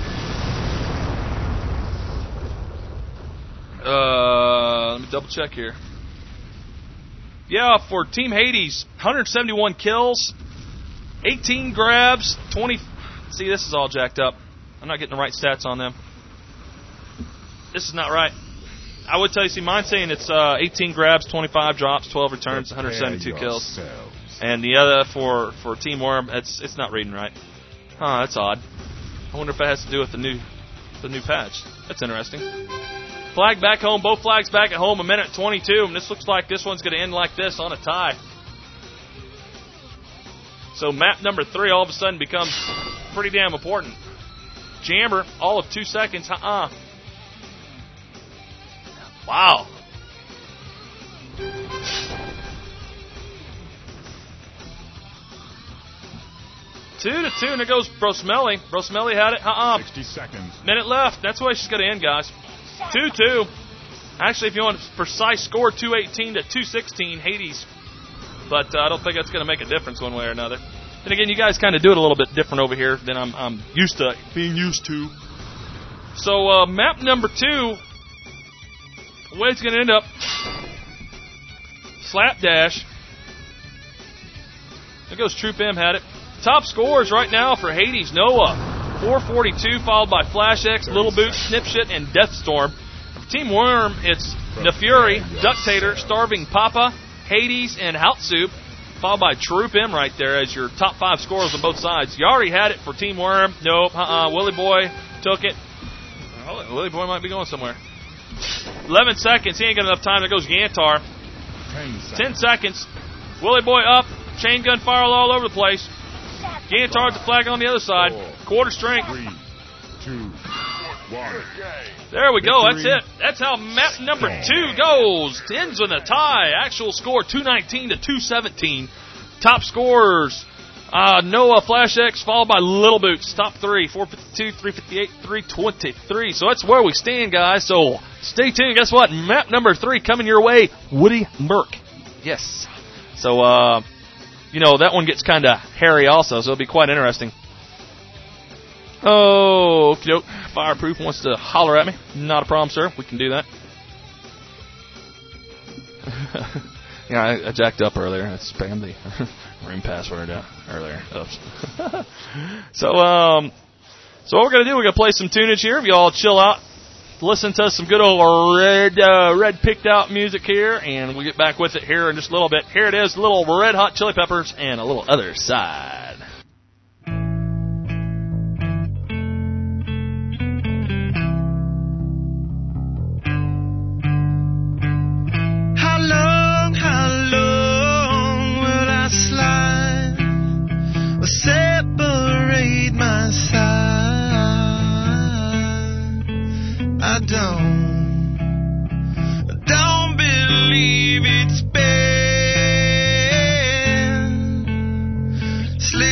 Uh, let me double check here. Yeah, for Team Hades, one hundred seventy-one kills, eighteen grabs, twenty. See, this is all jacked up. I'm not getting the right stats on them. This is not right. I would tell you, see, mine's saying it's uh, eighteen grabs, twenty-five drops, twelve returns, one hundred seventy-two kills. And the other for, for Team Worm, it's it's not reading right. Huh, that's odd. I wonder if it has to do with the new the new patch. That's interesting. Flag back home, both flags back at home, a minute twenty-two, and this looks like this one's going to end like this on a tie. So map number three all of a sudden becomes pretty damn important. Jammer, all of two seconds, uh-uh. Wow. Two to two, and there goes Brosmelli. Brosmelli had it, uh-uh. sixty seconds. Minute left. That's the way she's going to end, guys. two two. Actually, if you want a precise score, two eighteen to two sixteen, Hades. But uh, I don't think that's going to make a difference one way or another. Then again, you guys kind of do it a little bit different over here than I'm, I'm used to being used to. So uh, map number two, the way it's going to end up, Slapdash. There goes Troop M, had it. Top scores right now for Hades, Noah, four forty-two, followed by Flash X, Little Boot, Snipshit, and Deathstorm. For Team Worm, it's Nefury, Ductator, Starving Papa, Hades, and Houtsup, followed by Troop M right there as your top five scorers on both sides. You already had it for Team Worm. Nope, uh-uh. Willy Boy took it. Oh, Willy Boy might be going somewhere. eleven seconds. He ain't got enough time. There goes Yantar. Ten seconds. ten seconds. Willy Boy up. Chain gun fire all over the place. Yantar the flag on the other side. Four, Quarter strength. Three, two, one. There we go. Victory. That's it. That's how map number two goes. Ends with a tie. Actual score two nineteen to two seventeen. Top scorers. Uh, Noah, Flash X, followed by Little Boots. Top three, four fifty-two, three fifty-eight, three twenty-three. So that's where we stand, guys. So stay tuned. Guess what? Map number three coming your way. Woody Merc. Yes. So, uh, you know, that one gets kind of hairy also, so it'll be quite interesting. Oh, okey-doke. Fireproof wants to holler at me. Not a problem, sir. We can do that. Yeah, I, I jacked up earlier. I spammed the room password uh, earlier. Oops. so, um, so what we're gonna do? We're gonna play some tunage here. If y'all chill out, listen to some good old red, uh, red picked out music here, and we'll get back with it here in just a little bit. Here it is, a little Red Hot Chili Peppers and a little Other Side. Separate my side. I don't, don't believe it's been. Slip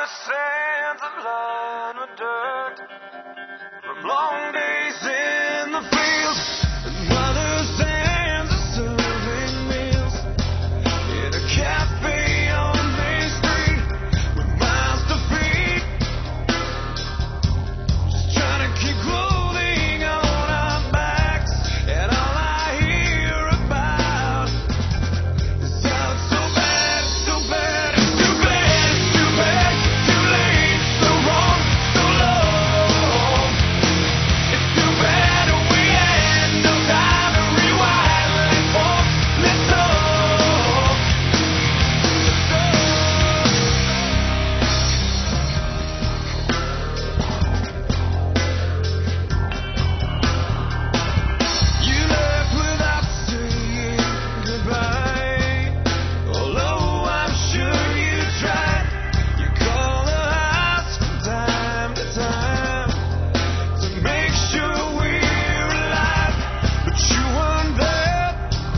sands are lined with dirt from long days in the fields, and other sands are serving meals in a cafe on Main Street with miles to feed. Just trying to keep clothing on our backs, and all I hear about is how it's so bad, it's so bad, it's too bad, it's too bad, too late, so wrong, so long. It's too bad we had no time to rewind. Let's walk, let's talk. You left without saying goodbye, although I'm sure you tried. You call the house from time to time to make sure we're alive, but you weren't there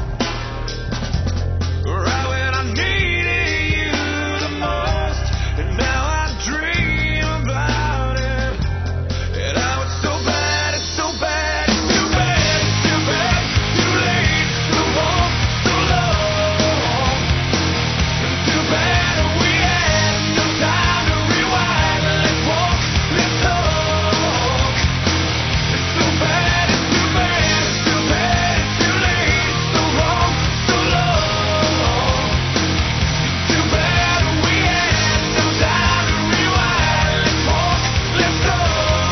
right when I needed you the most, and now I dream about it, and how it's so bad, it's so bad, it's too bad, it's too bad, too late, so wrong, so long. It's too bad we had no time to rewind. Let's walk, let's talk. It's so bad, it's too bad, it's too bad, it's too late, so wrong, so long. It's too bad we had no time to rewind. Let's walk, let's talk.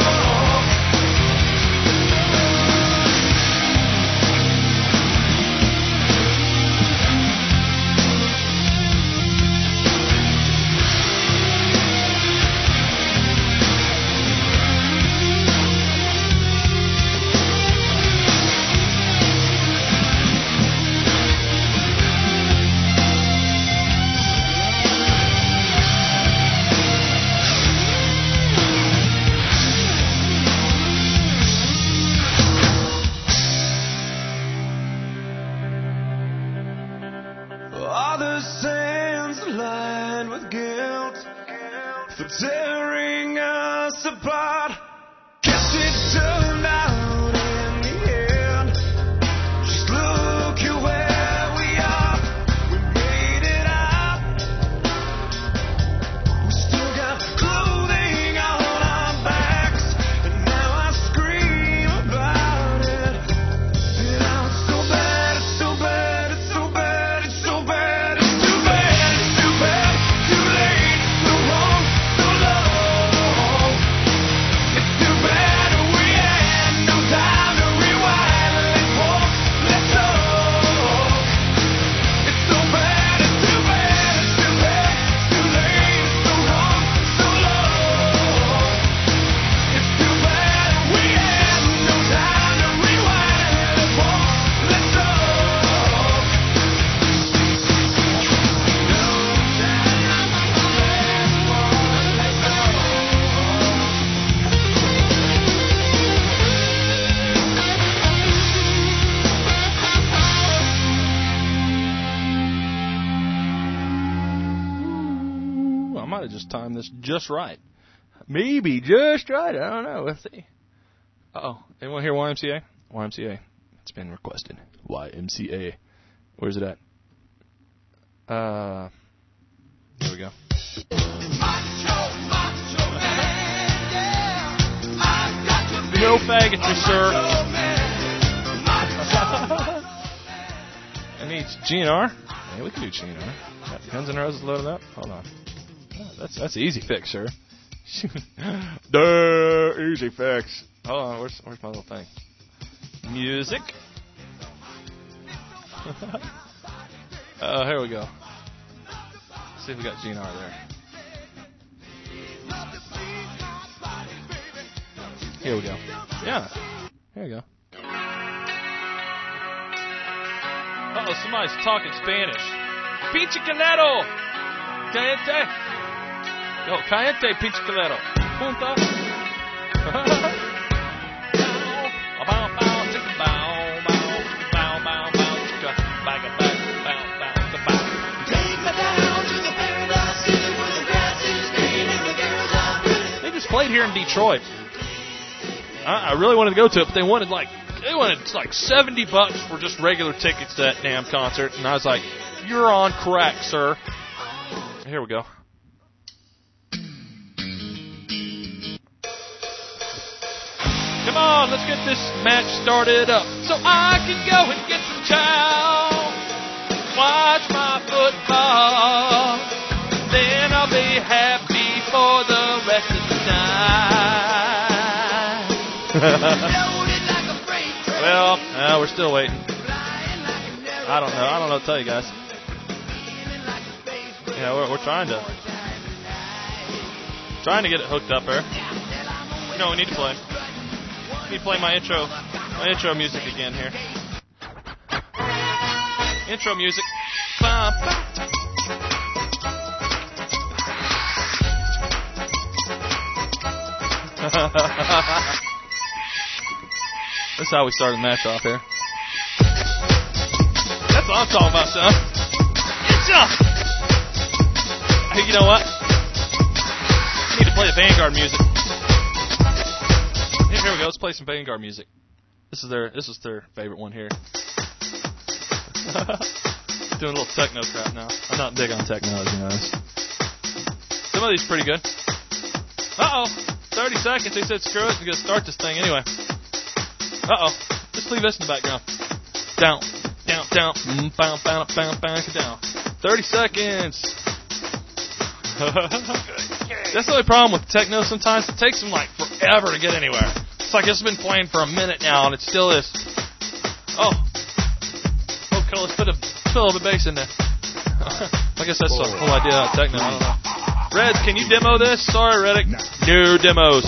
Are the sands lined with guilt for tearing us apart? Guess it turned out in the end. Just look at where we are. We made it out. We still got clothing on our backs, and now I scream about it. And now it's so bad, it's so bad, it's so bad, it's so bad, it's too bad, it's too bad, too late, so wrong, so long. It's too bad we had no time to rewind. Let's walk, let's talk. It's so bad, it's too bad, it's too bad, it's too late, so wrong, so long. It's too bad we had no time to rewind. Let's walk, let's talk. Ooh, I might have just timed this just right. Maybe just right. I don't know. Let's see. Uh-oh. Anyone hear Y M C A? Y M C A. It's been requested. Y M C A. Where's it at? Uh, there we go. No faggotry, sir. I need G N R. Yeah, we can do G N R. Got Guns N' Roses loaded up. Hold on. Oh, that's that's an easy fix, sir. Duh, easy fix. Hold on. Where's where's my little thing? Music. Oh, here we go. Let's see if we got G N R there. Here we go. Yeah. Here we go. Uh-oh, somebody's talking Spanish. Pinche calero. Caliente. Yo, caliente, pinche calero. Punta. Take me down to the paradise city where the grass is green and the played here in Detroit. I, I really wanted to go to it, but they wanted like they wanted like seventy bucks for just regular tickets to that damn concert, and I was like, "You're on crack, sir." Here we go. Come on, let's get this match started up so I can go and get some chow. Watch my football. Then I'll be happy for the rest of the night. Well, uh, we're still waiting. I don't know. I don't know what to tell you guys. Yeah, we're, we're trying to trying to get it hooked up here. You know, we need to play. Let me play my intro, my intro music again here. Intro music. Bum, bum. This is how we start the match off here. That's what I'm talking about, son. It's up. Hey, you know what? I need to play the Vanguard music. Here we go. Let's play some Vanguard music. This is their this is their favorite one here. Doing a little techno crap now. I'm not big on techno, as you notice. Some of these are pretty good. Uh oh, thirty seconds. They said screw it. We're gonna start this thing anyway. Uh oh, just leave this in the background. Down, down, down, mm, bound, bound, bound, bound, down. Thirty seconds. That's the only problem with techno. Sometimes it takes them like forever to get anywhere. It's like it's been playing for a minute now, and it still is. Oh. Okay, let's put a, put a little bit of bass in there. I guess that's the whole idea of techno. I don't know. Reds, can you demo this? Sorry, Reddick. No demos.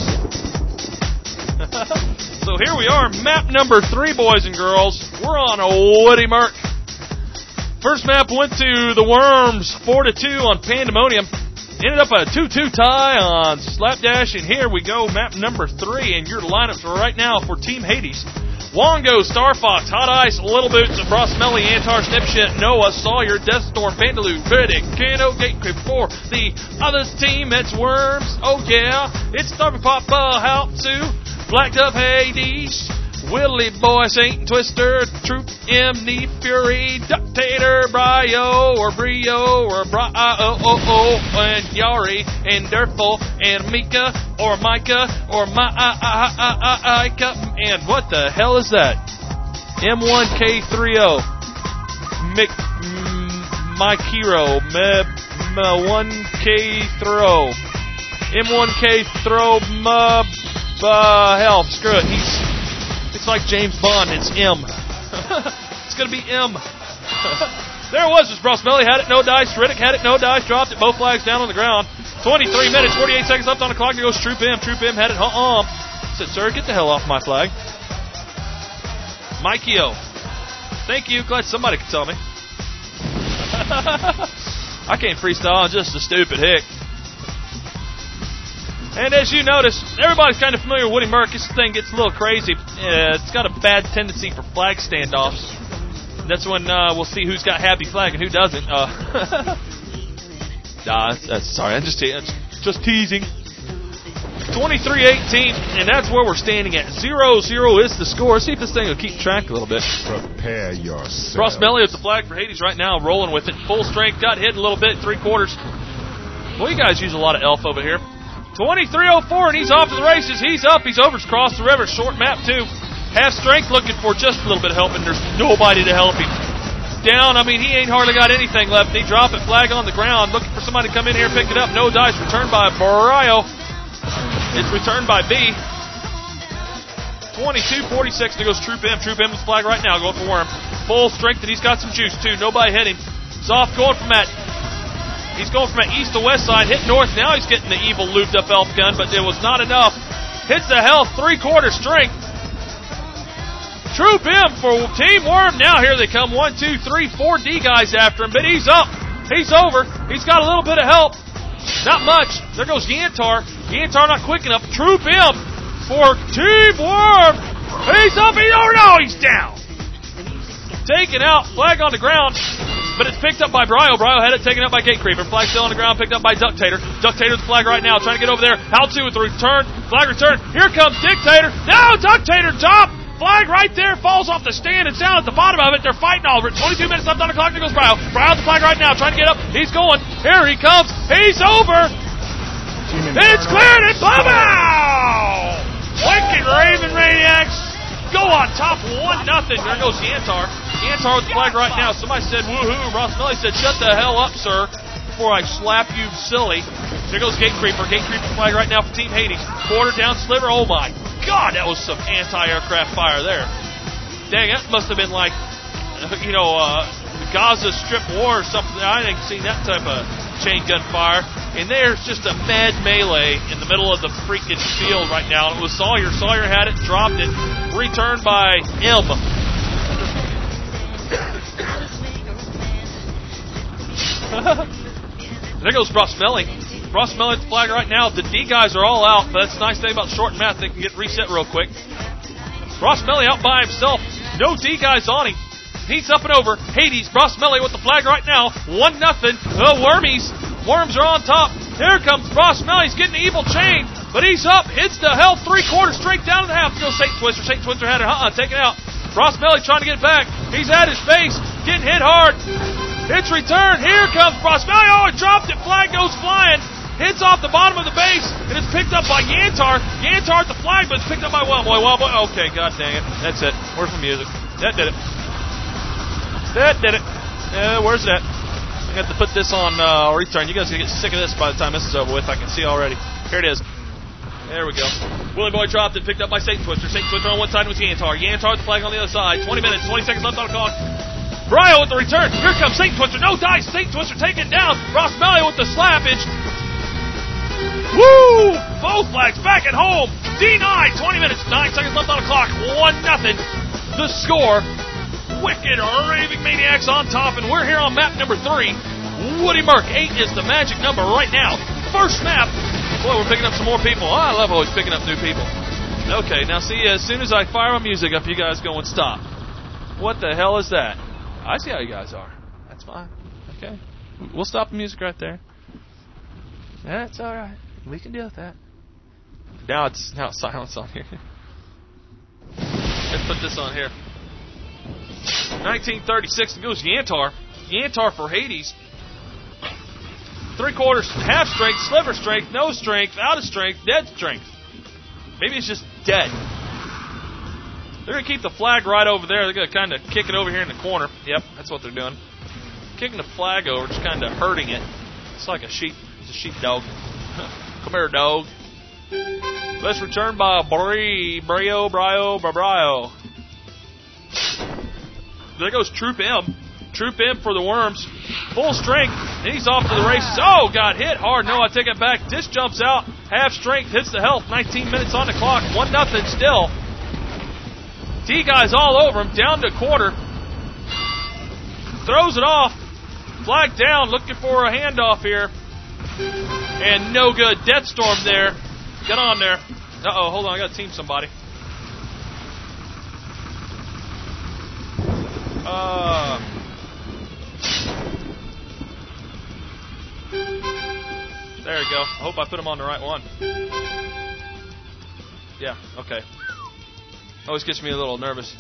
So here we are, map number three, boys and girls. We're on a Woody Merc. First map went to the Worms, four to two on Pandemonium. Ended up a two two tie on Slapdash, and here we go, map number three, and your lineups right now for Team Hades. Wongo, Star Fox, Hot Ice, Little Boots, Brosmelly, Antar, Snipshit, Noah, Sawyer, Death Storm, Vandaloo, Riddick, Kano, Gatecreep for the other team. It's Worms, oh yeah, it's Starving Papa, Halpsu, Black Dove, Hades, Willie Boy, Saint Twister, Troop M, Knee Fury, Dictator, Brio, or Brio, or Bri- oh, oh, oh, and Yari, and Durful, and Mika, or Micah, or Micah, and what the hell is that? M one K thirty, Mick, Mike Hero, one K throw, M one K throw, uh, hell, screw it, he's It's like James Bond. It's M. It's going to be M. There it was. It was Brosmelly. Had it, no dice. Riddick had it, no dice. Dropped it. Both flags down on the ground. twenty-three minutes, forty-eight seconds left on the clock. There goes Troop M. Troop M had it. Uh-uh. Said, sir, get the hell off my flag. Mikey O. Thank you. Glad somebody could tell me. I can't freestyle. I'm just a stupid hick. And as you notice, everybody's kind of familiar with Woody Merc. This thing gets a little crazy. Uh, it's got a bad tendency for flag standoffs. That's when uh, we'll see who's got happy flag and who doesn't. Uh, nah, that's, that's sorry. I'm just te- that's just teasing. twenty-three eighteen, and that's where we're standing at. zero zero is the score. Let's see if this thing will keep track a little bit. Prepare yourself. Brosmelly with the flag for Hades right now, rolling with it. Full strength, got hit a little bit, three quarters. Well, you guys use a lot of elf over here. twenty-three oh four, and he's off to the races. He's up. He's over. He's crossed the river. Short map, too. Half strength, looking for just a little bit of help, and there's nobody to help him. Down, I mean, he ain't hardly got anything left. He dropped it, flag on the ground, looking for somebody to come in here and pick it up. No dice. Returned by Brio. It's returned by B. twenty-two forty-six. There goes Troop M. Troop M with the flag right now. Going for Worm. Full strength, and he's got some juice, too. Nobody hit him. He's off going from that. He's going from that east to west side, hit north. Now he's getting the evil looped up elf gun, but it was not enough. Hits the health, three-quarter strength. Troop M for Team Worm. Now here they come. One, two, three, four D guys after him, but he's up. He's over. He's got a little bit of help. Not much. There goes Yantar. Yantar not quick enough. Troop M for Team Worm. He's up. He's over. No, he's down. Taken out. Flag on the ground. but it's picked up by Bryo. Bryo had it taken up by Gate Creeper. Flag still on the ground, picked up by Ductator. Ductator with the flag right now, trying to get over there. How to with the return. Flag return. Here comes Dictator. No, Ductator top. Flag right there falls off the stand. It's down at the bottom of it. They're fighting over it. twenty-two minutes left on the clock. There goes Bryo. Bryo with the flag right now, trying to get up. He's going. Here he comes. He's over. It's cleared and Bubba! Wicked Raven Maniacs go on top one nothing. There goes Yantar. Yantar with the flag right now. Somebody said woohoo. Ross Melly said shut the hell up, sir, before I slap you silly. There goes Gate Creeper. Gate Creeper flag right now for Team Hades. Quarter down Sliver. Oh my God, that was some anti-aircraft fire there. Dang, that must have been like, you know, uh, Gaza Strip War or something. I ain't seen that type of chain gun fire. And there's just a mad melee in the middle of the freaking field right now. And it was Sawyer. Sawyer had it, dropped it, returned by M. There goes Ross Melly. Ross Melly at the flag right now. The D guys are all out, but that's the nice thing about short math. They can get reset real quick. Ross Melly out by himself. No D guys on him. He's up and over. Hades, Ross Melly with the flag right now. One nothing. The Wormies. Worms are on top. Here comes Ross Melly. He's getting the evil chain, but he's up. Hits the hell three quarters straight down to the half. Goes Satan Twister. Satan Twister had it uh-uh, taken out. Ross Melly trying to get back. He's at his face. Getting hit hard. It's returned. Here comes Ross Melly. Oh, it dropped it. Flag goes flying. Hits off the bottom of the base, and it's picked up by Yantar. Yantar at the flag, but it's picked up by Wellboy. Wellboy. Okay, god dang it. That's it. Where's the music? That did it. That did it. Uh, where's that? I got to put this on uh, return. You guys are going to get sick of this by the time this is over with. I can see already. Here it is. There we go. Willie Boy dropped it, picked up by Satan Twister. Satan Twister on one side was Yantar. Yantar with the flag on the other side. twenty minutes, twenty seconds left on the clock. Bryo with the return. Here comes Satan Twister. No dice. Satan Twister taken down. Ross Melly with the slappage. Woo! Both flags back at home. D nine, twenty minutes, nine seconds left on the clock. one nothing. The score. Wicked Raving Maniacs on top, and we're here on map number three. Woody Merc, eight is the magic number right now. First map. Boy, we're picking up some more people. Oh, I love always picking up new people. Okay, now see, as soon as I fire my music up, you guys go and stop. What the hell is that? I see how you guys are. That's fine. Okay. We'll stop the music right there. That's all right. We can deal with that. Now it's now it's silence on here. Let's put this on here. nineteen thirty-six, it goes Yantar. Yantar for Hades. Three quarters, half strength, sliver strength, no strength, out of strength, dead strength. Maybe it's just dead. They're going to keep the flag right over there. They're going to kind of kick it over here in the corner. Yep, that's what they're doing. Kicking the flag over, just kind of hurting it. It's like a sheep. It's a sheepdog. Come here, dog. Let's return by Bri, Brio, Brio, Brio. There goes Troop M. Troop M for the Worms. Full strength. And he's off to the races. Oh, got hit hard. No, I take it back. Dish jumps out. Half strength. Hits the health. nineteen minutes on the clock. one nothing still. T-guys all over him. Down to quarter. Throws it off. Flag down. Looking for a handoff here. And no good. Death Storm there. Get on there. Uh-oh. Hold on. I got to team somebody. Uh, there you go. I hope I put him on the right one. Yeah, okay. Always gets me a little nervous.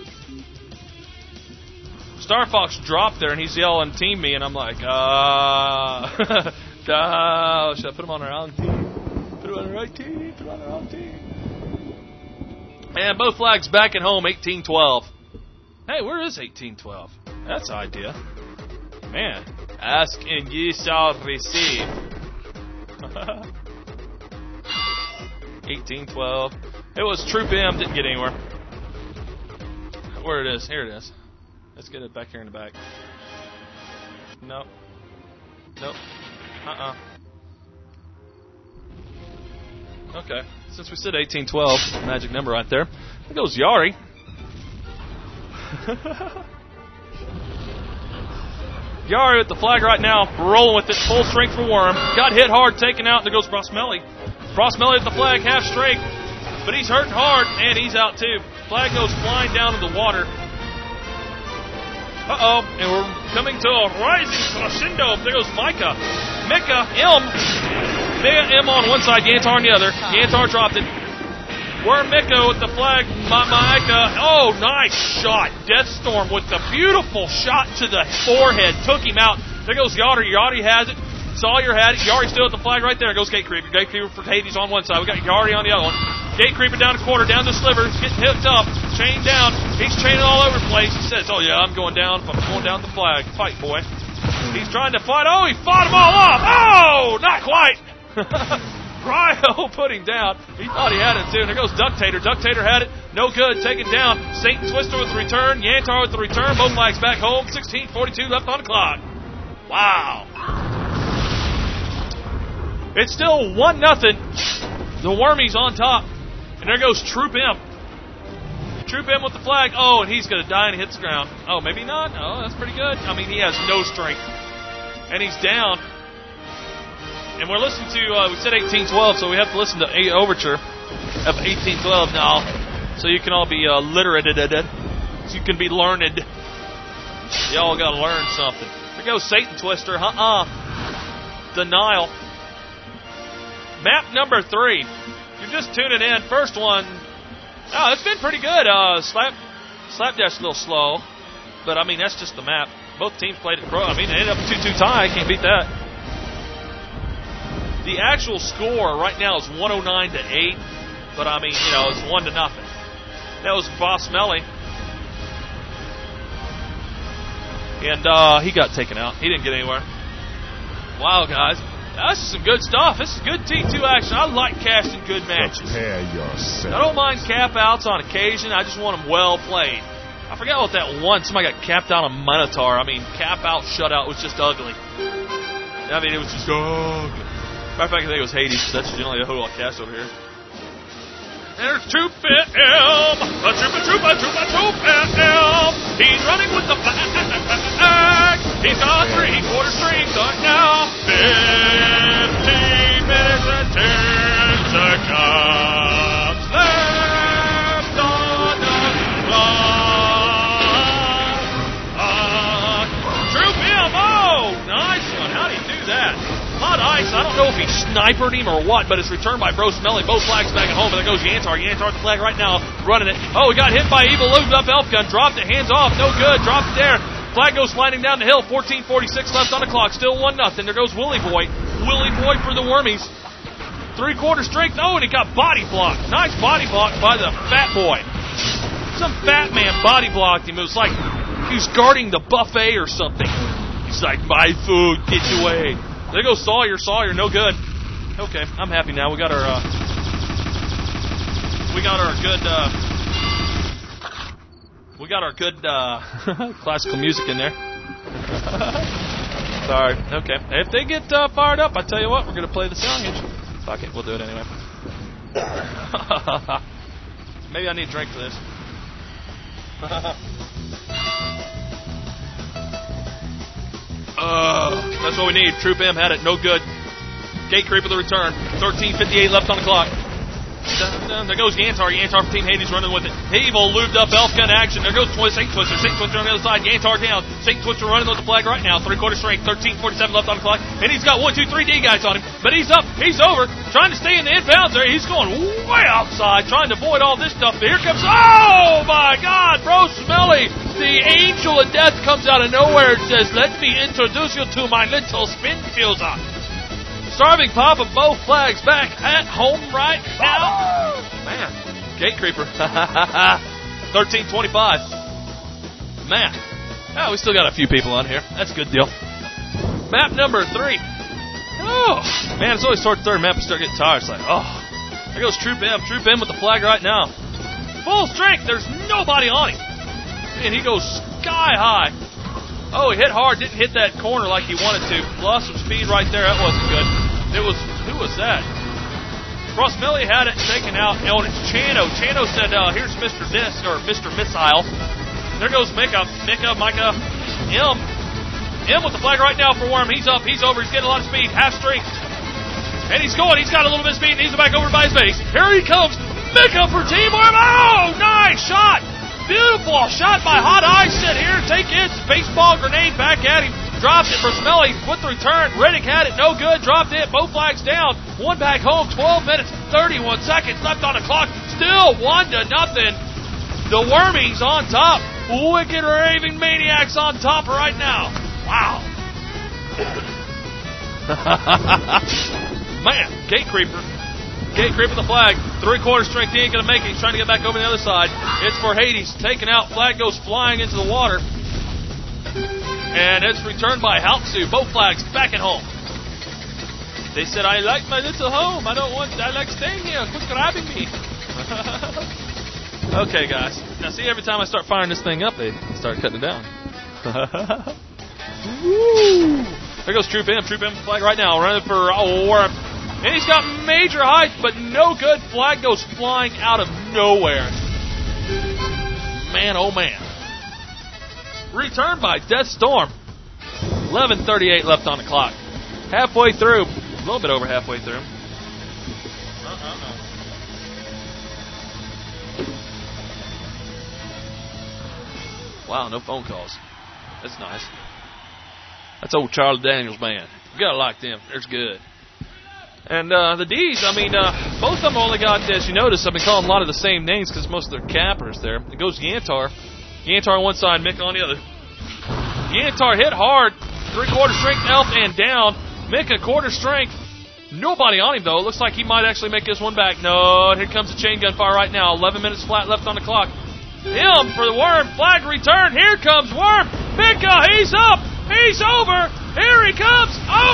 Star Fox dropped there and he's yelling team me and I'm like, uh, duh, should I put him on the wrong team? Put him on the right team, put him on the wrong team. And both flags back at home, eighteen twelve. Hey, where is eighteen twelve? That's an idea. Man, ask and ye shall receive. eighteen twelve. It was Troop M, didn't get anywhere. Where it is? Here it is. Let's get it back here in the back. Nope. Nope. Uh-uh. Okay. Since we said eighteen twelve, magic number right there. There goes Yari. Yari with the flag right now, rolling with it, full strength for Worm. Got hit hard, taken out, there goes Brosmelly. Brosmelly with the flag, half strength, but he's hurting hard, and he's out too. Flag goes flying down to the water. Uh-oh, and we're coming to a rising crescendo. There goes Micah. Micah M. Micah M on one side, Yantar on the other. Yantar dropped it. Worm Micah with the flag. Micah. Oh, nice shot. Deathstorm with the beautiful shot to the forehead. Took him out. There goes Yachty. Yachty has it. Sawyer had it. Yachty still at the flag right there. Goes Gate Creeper. Gate Creeper for Hades on one side. We got Yachty on the other one. Gate Creeper down the quarter, down the sliver. Getting hipped up. Chained down. He's chaining all over the place. He says, oh, yeah, I'm going down. I'm going down the flag. Fight, boy. He's trying to fight. Oh, he fought them all off. Oh, not quite. Cryo put him down. He thought he had it too. And there goes Ductator. Ductator had it. No good. Taken down. Satan Twister with the return. Yantar with the return. Both flags back home. sixteen forty-two left on the clock. Wow. It's still one nothing. The Wormies on top. And there goes Troop M. Troop M with the flag. Oh, and he's going to die and hit the ground. Oh, maybe not. Oh, that's pretty good. I mean, he has no strength. And he's down. And we're listening to, uh, we said eighteen twelve, so we have to listen to a overture of eighteen twelve now. So you can all be uh, literate. So you can be learned. Y'all got to learn something. There goes Satan Twister. Uh-uh. Denial. Map number three. If you're just tuning in, first one. Oh, it's been pretty good. Uh, slap, Slapdash a little slow. But, I mean, that's just the map. Both teams played it pro. I mean, they ended up a two two tie. Can't beat that. The actual score right now is one oh nine to eight, but I mean, you know, it's one to nothing. That was Boss Melly, and uh, he got taken out. He didn't get anywhere. Wow, guys, this is some good stuff. This is good T two action. I like casting good matches. Prepare yourself. I don't mind cap outs on occasion. I just want them well played. I forgot what that one. Somebody got capped out on Minotaur. I mean, cap out, shutout was just ugly. I mean, it was just ugly. Matter of fact, I think it was Hades, because that's generally who I'll cast over here. There's Troop M. A troop, a troop, a troop, a troop M. He's running with the flag. He's got three-quarter strings on now. Fifteen minutes and ten seconds left on the clock. Uh, Troop M. Oh, nice one. How do you do that? A lot of ice. I don't know if he snipered him or what, but it's returned by Bro Smelly. Both flags back at home, and there goes Yantar. Yantar at the flag right now, running it. Oh, he got hit by Evil Lubed Up Elf Gun. Dropped it. Hands off. No good. Dropped it there. Flag goes sliding down the hill. fourteen forty-six left on the clock. Still one nothing. There goes Willie Boy. Willie Boy for the Wormies. Three-quarter strength. Oh, and he got body blocked. Nice body block by the Fat Boy. Some fat man body blocked him. It was like he was guarding the buffet or something. He's like, my food, get away. There goes Sawyer. Sawyer, no good. Okay, I'm happy now. We got our, uh, we got our good, uh, we got our good, uh, classical music in there. Sorry. Okay. If they get uh, fired up, I tell you what, we're gonna play the song. Fuck it, we'll do it anyway. Maybe I need a drink for this. Uh, that's what we need. Troop M had it. No good. Gate Creeper the return. thirteen fifty-eight left on the clock. Dun, dun, there goes Yantar. Yantar for Team Hades running with it. Evil Lubed Up Elf Gun action. There goes Satan Twister. Satan Twister on the other side. Yantar down. Satan Twister running with the flag right now. Three-quarter strength. thirteen forty-seven left on the clock. And he's got one, two, three D guys on him. But he's up. He's over. Trying to stay in the inbounds there. He's going way outside. Trying to avoid all this stuff. But here comes... Oh, my God. Bro Smelly. The angel of death comes out of nowhere and says, let me introduce you to my little spin fuser. Starving Papa, both flags back at home right now. Man, Gate Creeper. thirteen twenty-five. Man. Oh, we still got a few people on here. That's a good deal. Map number three. Oh, man, it's always toward the third map I start getting tired. It's like, oh. There goes Troop M. Troop M with the flag right now. Full strength. There's nobody on him. And he goes sky high. Oh, he hit hard. Didn't hit that corner like he wanted to. Lost some speed right there. That wasn't good. It was, who was that? Ross Millie had it taken out. Oh, and it's Chano. Chano said, uh, here's Mister Disc, or Mister Missile. There goes Micah. Micah, Micah. M. M with the flag right now for Worm. He's up. He's over. He's getting a lot of speed. Half strength. And he's going. He's got a little bit of speed. He's back over by his base. Here he comes. Micah for Team Worm. Oh, nice shot. Beautiful shot by Hot Eyes. Sit here, take it. Baseball grenade back at him. Dropped it for Smelly with the return. Riddick had it, no good. Dropped it. Both flags down. One back home. twelve minutes, thirty-one seconds left on the clock. Still one to nothing. The Wormies on top. Wicked Raving Maniacs on top right now. Wow. Man, Gate Creeper. Gate Creeper the flag. Three-quarter strength. He ain't going to make it. He's trying to get back over the other side. It's for Hades. Taken out. Flag goes flying into the water. And it's returned by Haltsu. Both flags back at home. They said, I like my little home. I don't want, I like staying here. Quit grabbing me. Okay, guys. Now, see, every time I start firing this thing up, they start cutting it down. Woo! There goes Troop M. Troop M flag right now. Running for oh, Worm. And he's got major height, but no good. Flag goes flying out of nowhere. Man, oh man. Returned by Death Storm. eleven thirty-eight left on the clock. Halfway through. A little bit over halfway through. Uh-uh-uh. Wow, no phone calls. That's nice. That's old Charlie Daniels band. You gotta like them. They're good. And uh, the D's, I mean, uh, both of them only got, as you notice, I've been calling a lot of the same names because most of their cappers there. It goes Yantar. Yantar on one side, Mick on the other. Yantar hit hard. Three-quarter strength elf and down. Mick a quarter strength. Nobody on him, though. It looks like he might actually make this one back. No, here comes the chain gun fire right now. eleven minutes flat left on the clock. Him for the Worm. Flag return. Here comes Worm. Mika, he's up. He's over. Here he comes. Oh,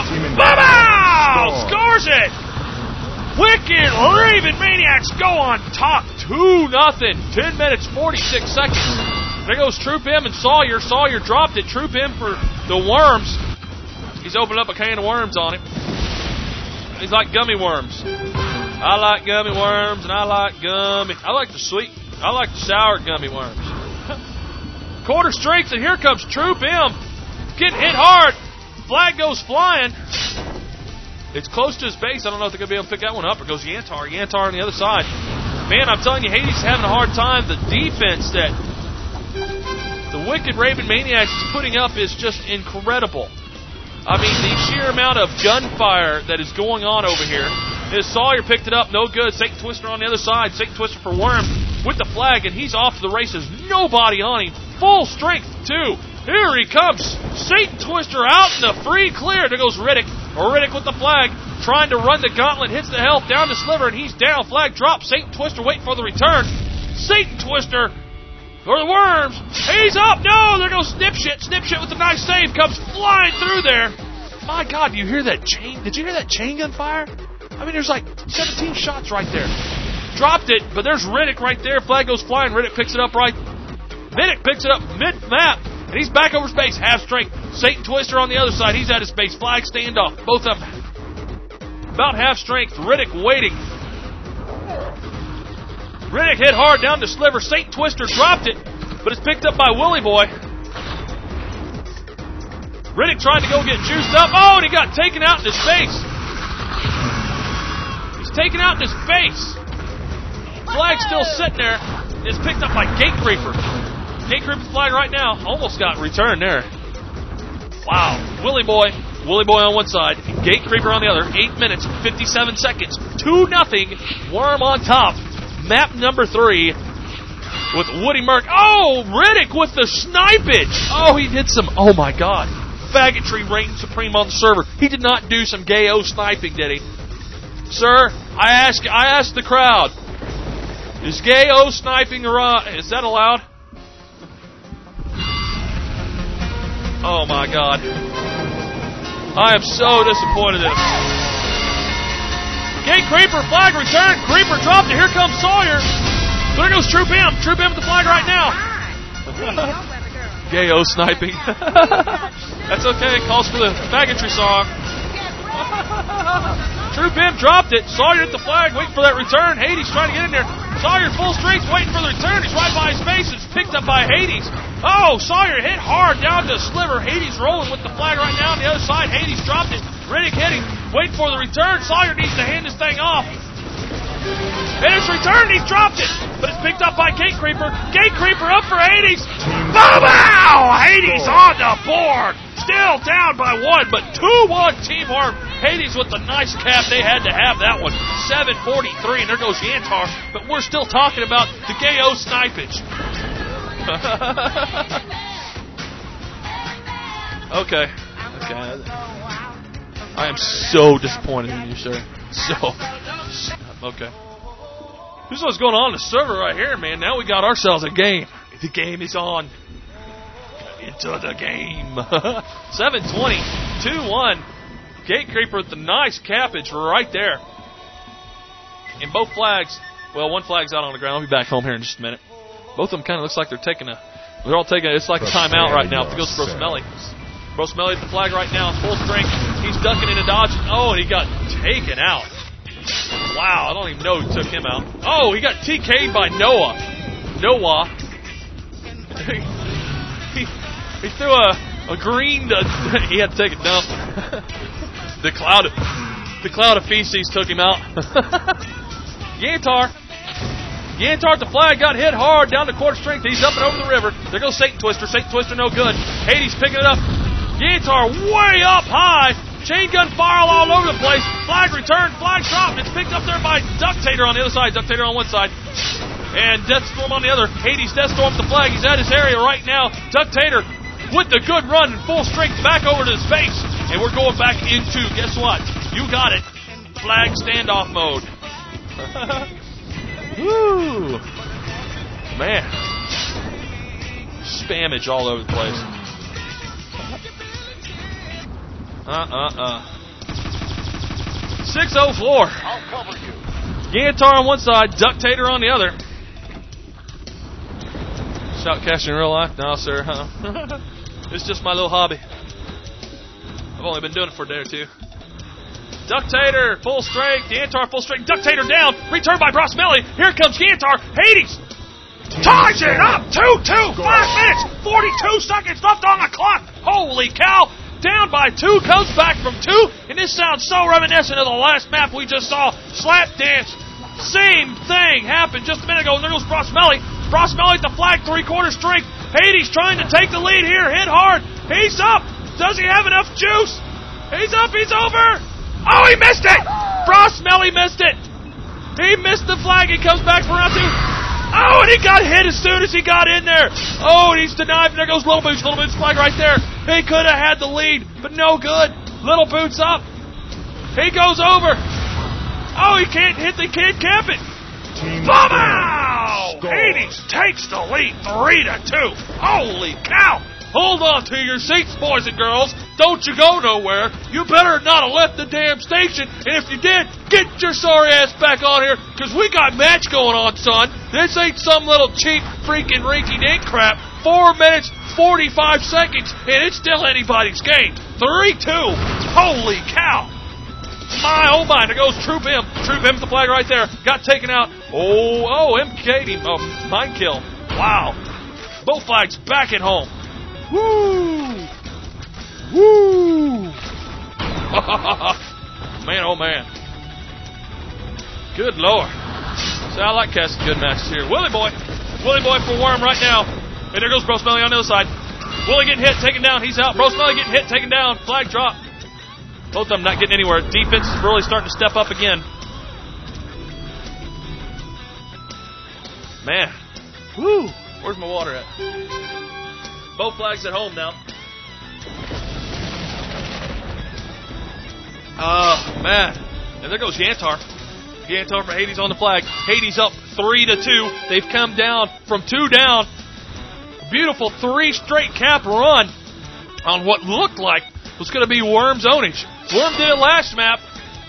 Bow! Scores it. Wicked Raven Maniacs go on top. two nothing. ten minutes, forty-six seconds. There goes Troop M and Sawyer. Sawyer dropped it. Troop M for the Worms. He's opened up a can of worms on him. He's like gummy worms. I like gummy worms, and I like gummy. I like the sweet. I like the sour gummy worms. Quarter strength, and here comes Troop M. Getting hit hard. Flag goes flying. It's close to his base. I don't know if they're going to be able to pick that one up. Or goes Yantar. Yantar on the other side. Man, I'm telling you, Hades is having a hard time. The defense that the Wicked Raven Maniacs is putting up is just incredible. I mean, the sheer amount of gunfire that is going on over here. His Sawyer picked it up, no good. Satan Twister on the other side. Satan Twister for Worm with the flag, and he's off to the races. Nobody on him. Full strength, too. Here he comes. Satan Twister out in the free clear. There goes Riddick. Riddick with the flag, trying to run the gauntlet. Hits the health down to Sliver, and he's down. Flag drops. Satan Twister waiting for the return. Satan Twister for the Worms. He's up. No, there goes Snipshit. Snipshit with a nice save comes flying through there. My God, do you hear that chain? Did you hear that chain gun fire? I mean, there's like seventeen shots right there. Dropped it, but there's Riddick right there. Flag goes flying. Riddick picks it up right. Riddick picks it up mid-map, and he's back over space. Half strength. Satan Twister on the other side. He's at his base. Flag standoff. Both of them about half strength. Riddick waiting. Riddick hit hard down to Sliver. Satan Twister dropped it, but it's picked up by Willie Boy. Riddick trying to go get juiced up. Oh, and he got taken out in his face. He's taken out in his face. Flag still sitting there. It's picked up by Gate Creeper. Gate Creeper's flag right now. Almost got returned there. Wow. Willie Boy. Willie Boy on one side. Gate Creeper on the other. Eight minutes, fifty-seven seconds. Two nothing. Worm on top. Map number three with Woody Merck. Oh, Riddick with the snipage. Oh, he did some, oh my God. Faggotry reigning supreme on the server. He did not do some gay-o sniping, did he? Sir, I ask, I asked the crowd, is gay-o sniping around, is that allowed? Oh my God. I am so disappointed in him. Gate Creeper, flag return. Creeper dropped it. Here comes Sawyer. There goes Troop M. Troop M with the flag right now. Gay-o sniping. That's okay. It calls for the faggotry song. Troop M dropped it. Sawyer hit the flag, waiting for that return. Hades trying to get in there. Sawyer full strength, waiting for the return. He's right by his face. It's picked up by Hades. Oh, Sawyer hit hard down to Sliver. Hades rolling with the flag right now on the other side. Hades dropped it. Riddick hitting. Wait for the return. Sawyer needs to hand this thing off. And it's returned. He's dropped it. But it's picked up by Gate Creeper. Gate Creeper up for Hades. Boom! Ow! Hades on the board. Still down by one, but two one Team Worm. Hades with the nice cap. They had to have that one. seven forty-three, and there goes Yantar. But we're still talking about the Gayo snipage. okay. Okay. I am so disappointed in you, sir. So. Okay. This is what's going on in the server right here, man. Now we got ourselves a game. The game is on. Into the game. seven twenty, two one. Gate Creeper with the nice cappage right there. And both flags, well, one flag's out on the ground. I'll be back home here in just a minute. Both of them kind of looks like they're taking a, they're all taking, it's like a timeout right now. It goes to Brosmelli. Brosmelli at the flag right now, full strength. He's ducking into dodge. Oh, and he got taken out. Wow, I don't even know who took him out. Oh, he got T K'd by Noah. Noah. he, he threw a, a green, uh, he had to take a dump. the cloud of, the cloud of feces took him out. Yantar. Yantar at the flag got hit hard down to quarter strength. He's up and over the river. There goes Satan Twister. Satan Twister no good. Hades picking it up. Yantar way up high. Chain gun fire all over the place. Flag returned. Flag dropped. It's picked up there by Ductator on the other side. Ductator on one side. And Deathstorm on the other. Hades Deathstorm the flag. He's at his area right now. Ductator with the good run and full strength back over to his face. And we're going back into, guess what? You got it. Flag standoff mode. Woo. Man. Spammage all over the place. Uh-uh-uh. six oh four. I'll cover you. Yantar on one side, Ductator on the other. Shoutcasting in real life? No, sir. Huh? It's just my little hobby. I've only been doing it for a day or two. Ductator, full strength. Yantar, full strength. Ductator down. Return by Brosmelli. Here comes Yantar. Hades ties it up. two two. Five minutes. forty-two seconds left on the clock. Holy cow. Down by two, comes back from two, and this sounds so reminiscent of the last map we just saw. Slap dance, same thing happened just a minute ago, and there goes Brosmelli. Brosmelli at the flag, three-quarter strength. Hades trying to take the lead here, hit hard. He's up. Does he have enough juice? He's up, he's over. Oh, he missed it. Brosmelli missed it. He missed the flag, he comes back for round two. Oh, and he got hit as soon as he got in there. Oh, and he's denied. There goes Little Boots. Little Boots flag right there. He could have had the lead, but no good. Little Boots up. He goes over. Oh, he can't hit. They can't cap it. Bow! Hades takes the lead, three to two. Holy cow! Hold on to your seats, boys and girls. Don't you go nowhere. You better not have left the damn station. And if you did, get your sorry ass back on here, because we got match going on, son. This ain't some little cheap freaking rinky-dink crap. Four minutes, forty-five seconds, and it's still anybody's game. three two. Holy cow. My, oh my, there goes Troop M. Troop M with the flag right there. Got taken out. Oh, oh, M K'd him. Oh, mind kill. Wow. Both flags back at home. Woo! Woo! Man, oh man. Good Lord. See, I like casting good matches here. Willie Boy. Willie Boy for Worm right now. And there goes Brosmelli on the other side. Willie getting hit, taken down. He's out. Brosmelli getting hit, taken down. Flag drop. Both of them not getting anywhere. Defense is really starting to step up again. Man. Woo! Where's my water at? Both flags at home now. Oh, man. And there goes Yantar. Yantar for Hades on the flag. Hades up three to two. They've come down from two down. Beautiful three straight cap run on what looked like was going to be Worm's ownage. Worm did it last map.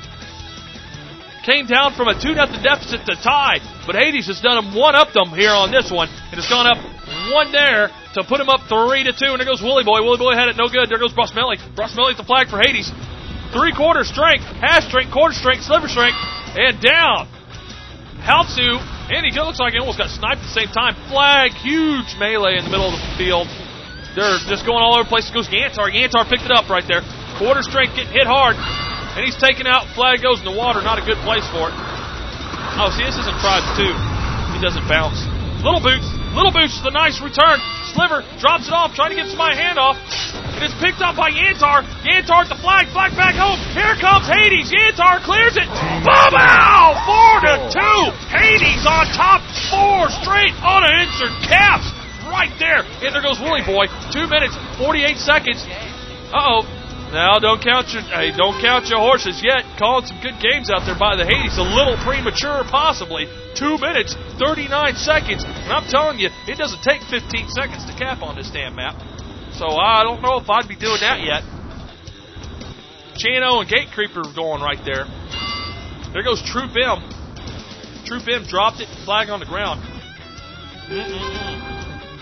Came down from a two nothing deficit to tie. But Hades has done them one up them here on this one. And it's gone up one there to put him up three to two. And there goes Willie Boy. Willie Boy had it no good. There goes Brosmelli. Brosmelli at the flag for Hades. Three-quarter strength, half strength, quarter strength, sliver strength, and down. Haltsu, and he looks like he almost got sniped at the same time. Flag, huge melee in the middle of the field. They're just going all over the place. It goes Yantar. Yantar picked it up right there. Quarter strength getting hit hard, and he's taken out. Flag goes in the water. Not a good place for it. Oh, see, this isn't Tribes two. He doesn't bounce. Little Boots. Little Boots, the nice return. Sliver drops it off, trying to get somebody's hand off. It is picked up by Yantar. Yantar at the flag. Flag back home. Here comes Hades. Yantar clears it. Boom! Ow! Four to two. Hades on top. Four straight unanswered caps. Right there. And there goes Willie Boy. Two minutes, forty-eight seconds. Uh-oh. Now, don't count your hey, don't count your horses yet. Calling some good games out there by the Hades. A little premature, possibly. Two minutes, thirty-nine seconds. And I'm telling you, it doesn't take fifteen seconds to cap on this damn map. So I don't know if I'd be doing that yet. Chano and Gate Creeper going right there. There goes Troop M. Troop M dropped it. Flag on the ground. Mm-mm-mm.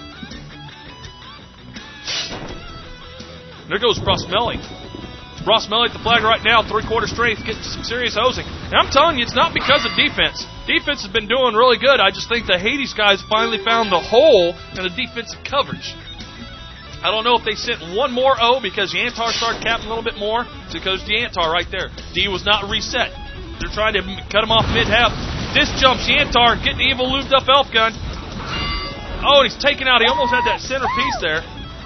There goes Brosmelli. Brosmelli at the flag right now, three-quarter strength, getting some serious hosing. And I'm telling you, it's not because of defense. Defense has been doing really good. I just think the Hades guys finally found the hole in the defensive coverage. I don't know if they sent one more O because Yantar started capping a little bit more. So it goes to Yantar right there. D was not reset. They're trying to cut him off mid-half. This jumps Yantar, getting the evil lubed-up elf gun. Oh, and he's taken out. He almost had that center piece there.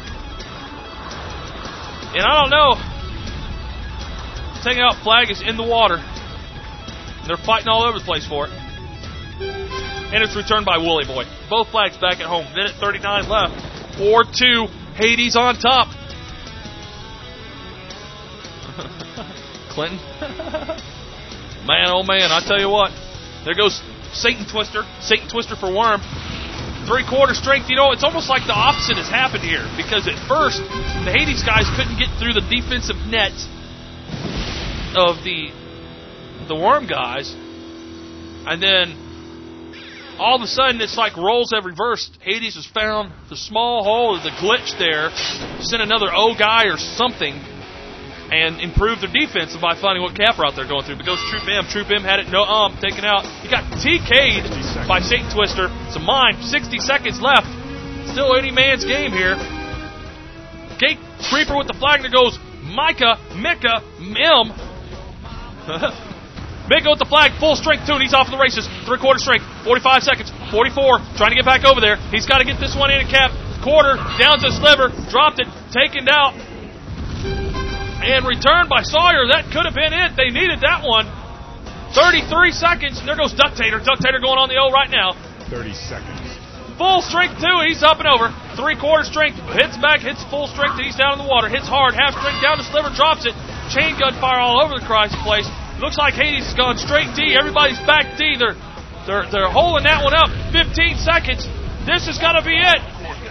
And I don't know. Taking out flag is in the water. They're fighting all over the place for it. And it's returned by Wooly Boy. Both flags back at home. Minute thirty-nine left. four two. Hades on top. Clinton. Man, oh man, I tell you what. There goes Satan Twister. Satan Twister for Worm. Three-quarter strength. You know, it's almost like the opposite has happened here. Because at first, the Hades guys couldn't get through the defensive net of the the Worm guys. And then, all of a sudden, it's like roles have reversed. Hades has found the small hole or the glitch there, sent another O guy or something, and improved their defense by finding what cap route they're going through. But goes Troop M. Troop M had it no um taken out. He got T K'd by Satan Twister. It's a mine. sixty seconds left. Still any man's game here. Gate Creeper with the flag. There goes Micah, Micah, M. Micah with the flag. Full strength too. And he's off of the races. Three-quarter strength. forty-five seconds. forty-four. Trying to get back over there. He's got to get this one in a cap. Quarter. Down to Sliver. Dropped it. Taken out. And returned by Sawyer. That could have been it. They needed that one. thirty-three seconds. And there goes Ductator. Ductator going on the O right now. thirty seconds. Full strength, too. He's up and over. Three-quarter strength. Hits back. Hits full strength. He's down in the water. Hits hard. Half strength down to Sliver. Drops it. Chain gun fire all over the Christ place. Looks like Hades has gone straight D. Everybody's back D. They're, they're, they're holding that one up. fifteen seconds. This is going to be it.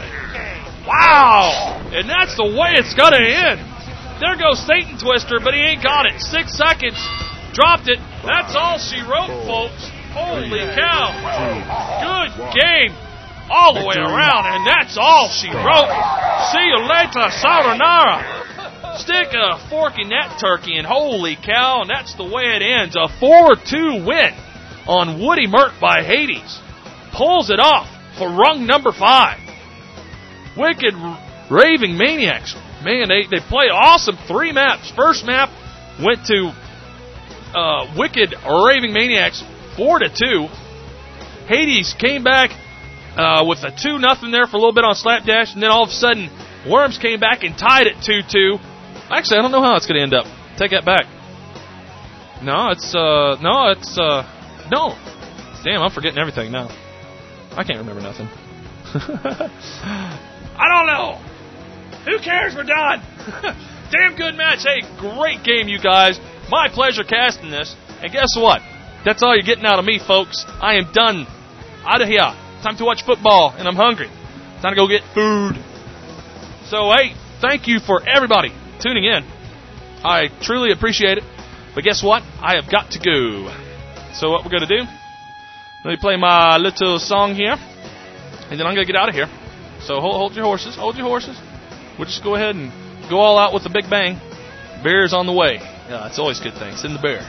Wow. And that's the way it's going to end. There goes Satan Twister, but he ain't got it. Six seconds. Dropped it. That's all she wrote, folks. Holy cow. Good game all the way around, and that's all she wrote. See you later, sayonara. Stick a fork in that turkey, and holy cow, and that's the way it ends. A four two win on Woody Mert by Hades. Pulls it off for rung number five. Wicked Raving Maniacs. Man, they, they played awesome. Three maps. First map went to uh, Wicked Raving Maniacs, four to two. Hades came back uh, with a two nothing there for a little bit on Slapdash, and then all of a sudden, Worms came back and tied it two two. Actually, I don't know how it's going to end up. Take that back. No, it's, uh, no, it's, uh, no. Damn, I'm forgetting everything now. I can't remember nothing. I don't know. Who cares? We're done. Damn good match. Hey, great game, you guys. My pleasure casting this. And guess what? That's all you're getting out of me, folks. I am done. Out of here. Time to watch football, and I'm hungry. Time to go get food. So, hey, thank you for everybody tuning in. I truly appreciate it. But guess what? I have got to go. So what we're going to do, let me play my little song here, and then I'm going to get out of here. So hold, hold your horses. Hold your horses. We'll just go ahead and go all out with a big bang. Bear's on the way. Yeah, it's always a good thing. Send the bear.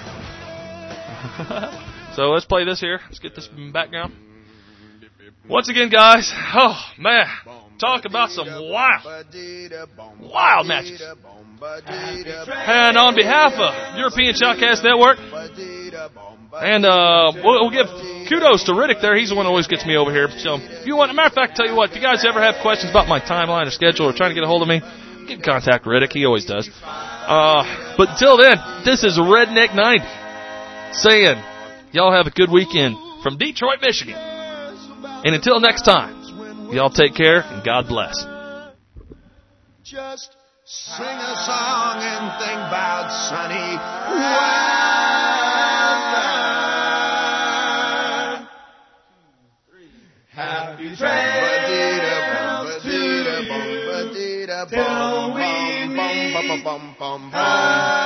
So let's play this here. Let's get this in the background. Once again, guys. Oh, man. Talk about some wild, wild matches. And on behalf of European Shoutcast Network, And uh, we'll, we'll give kudos to Riddick there. He's the one who always gets me over here. So if you want, a matter of fact, tell you what, if you guys ever have questions about my timeline or schedule or trying to get a hold of me, get in contact with Riddick. He always does. Uh, but until then, this is Redneck ninety saying, y'all have a good weekend from Detroit, Michigan. And until next time, y'all take care and God bless. Just sing a song and think about sunny weather. Happy trails to you till we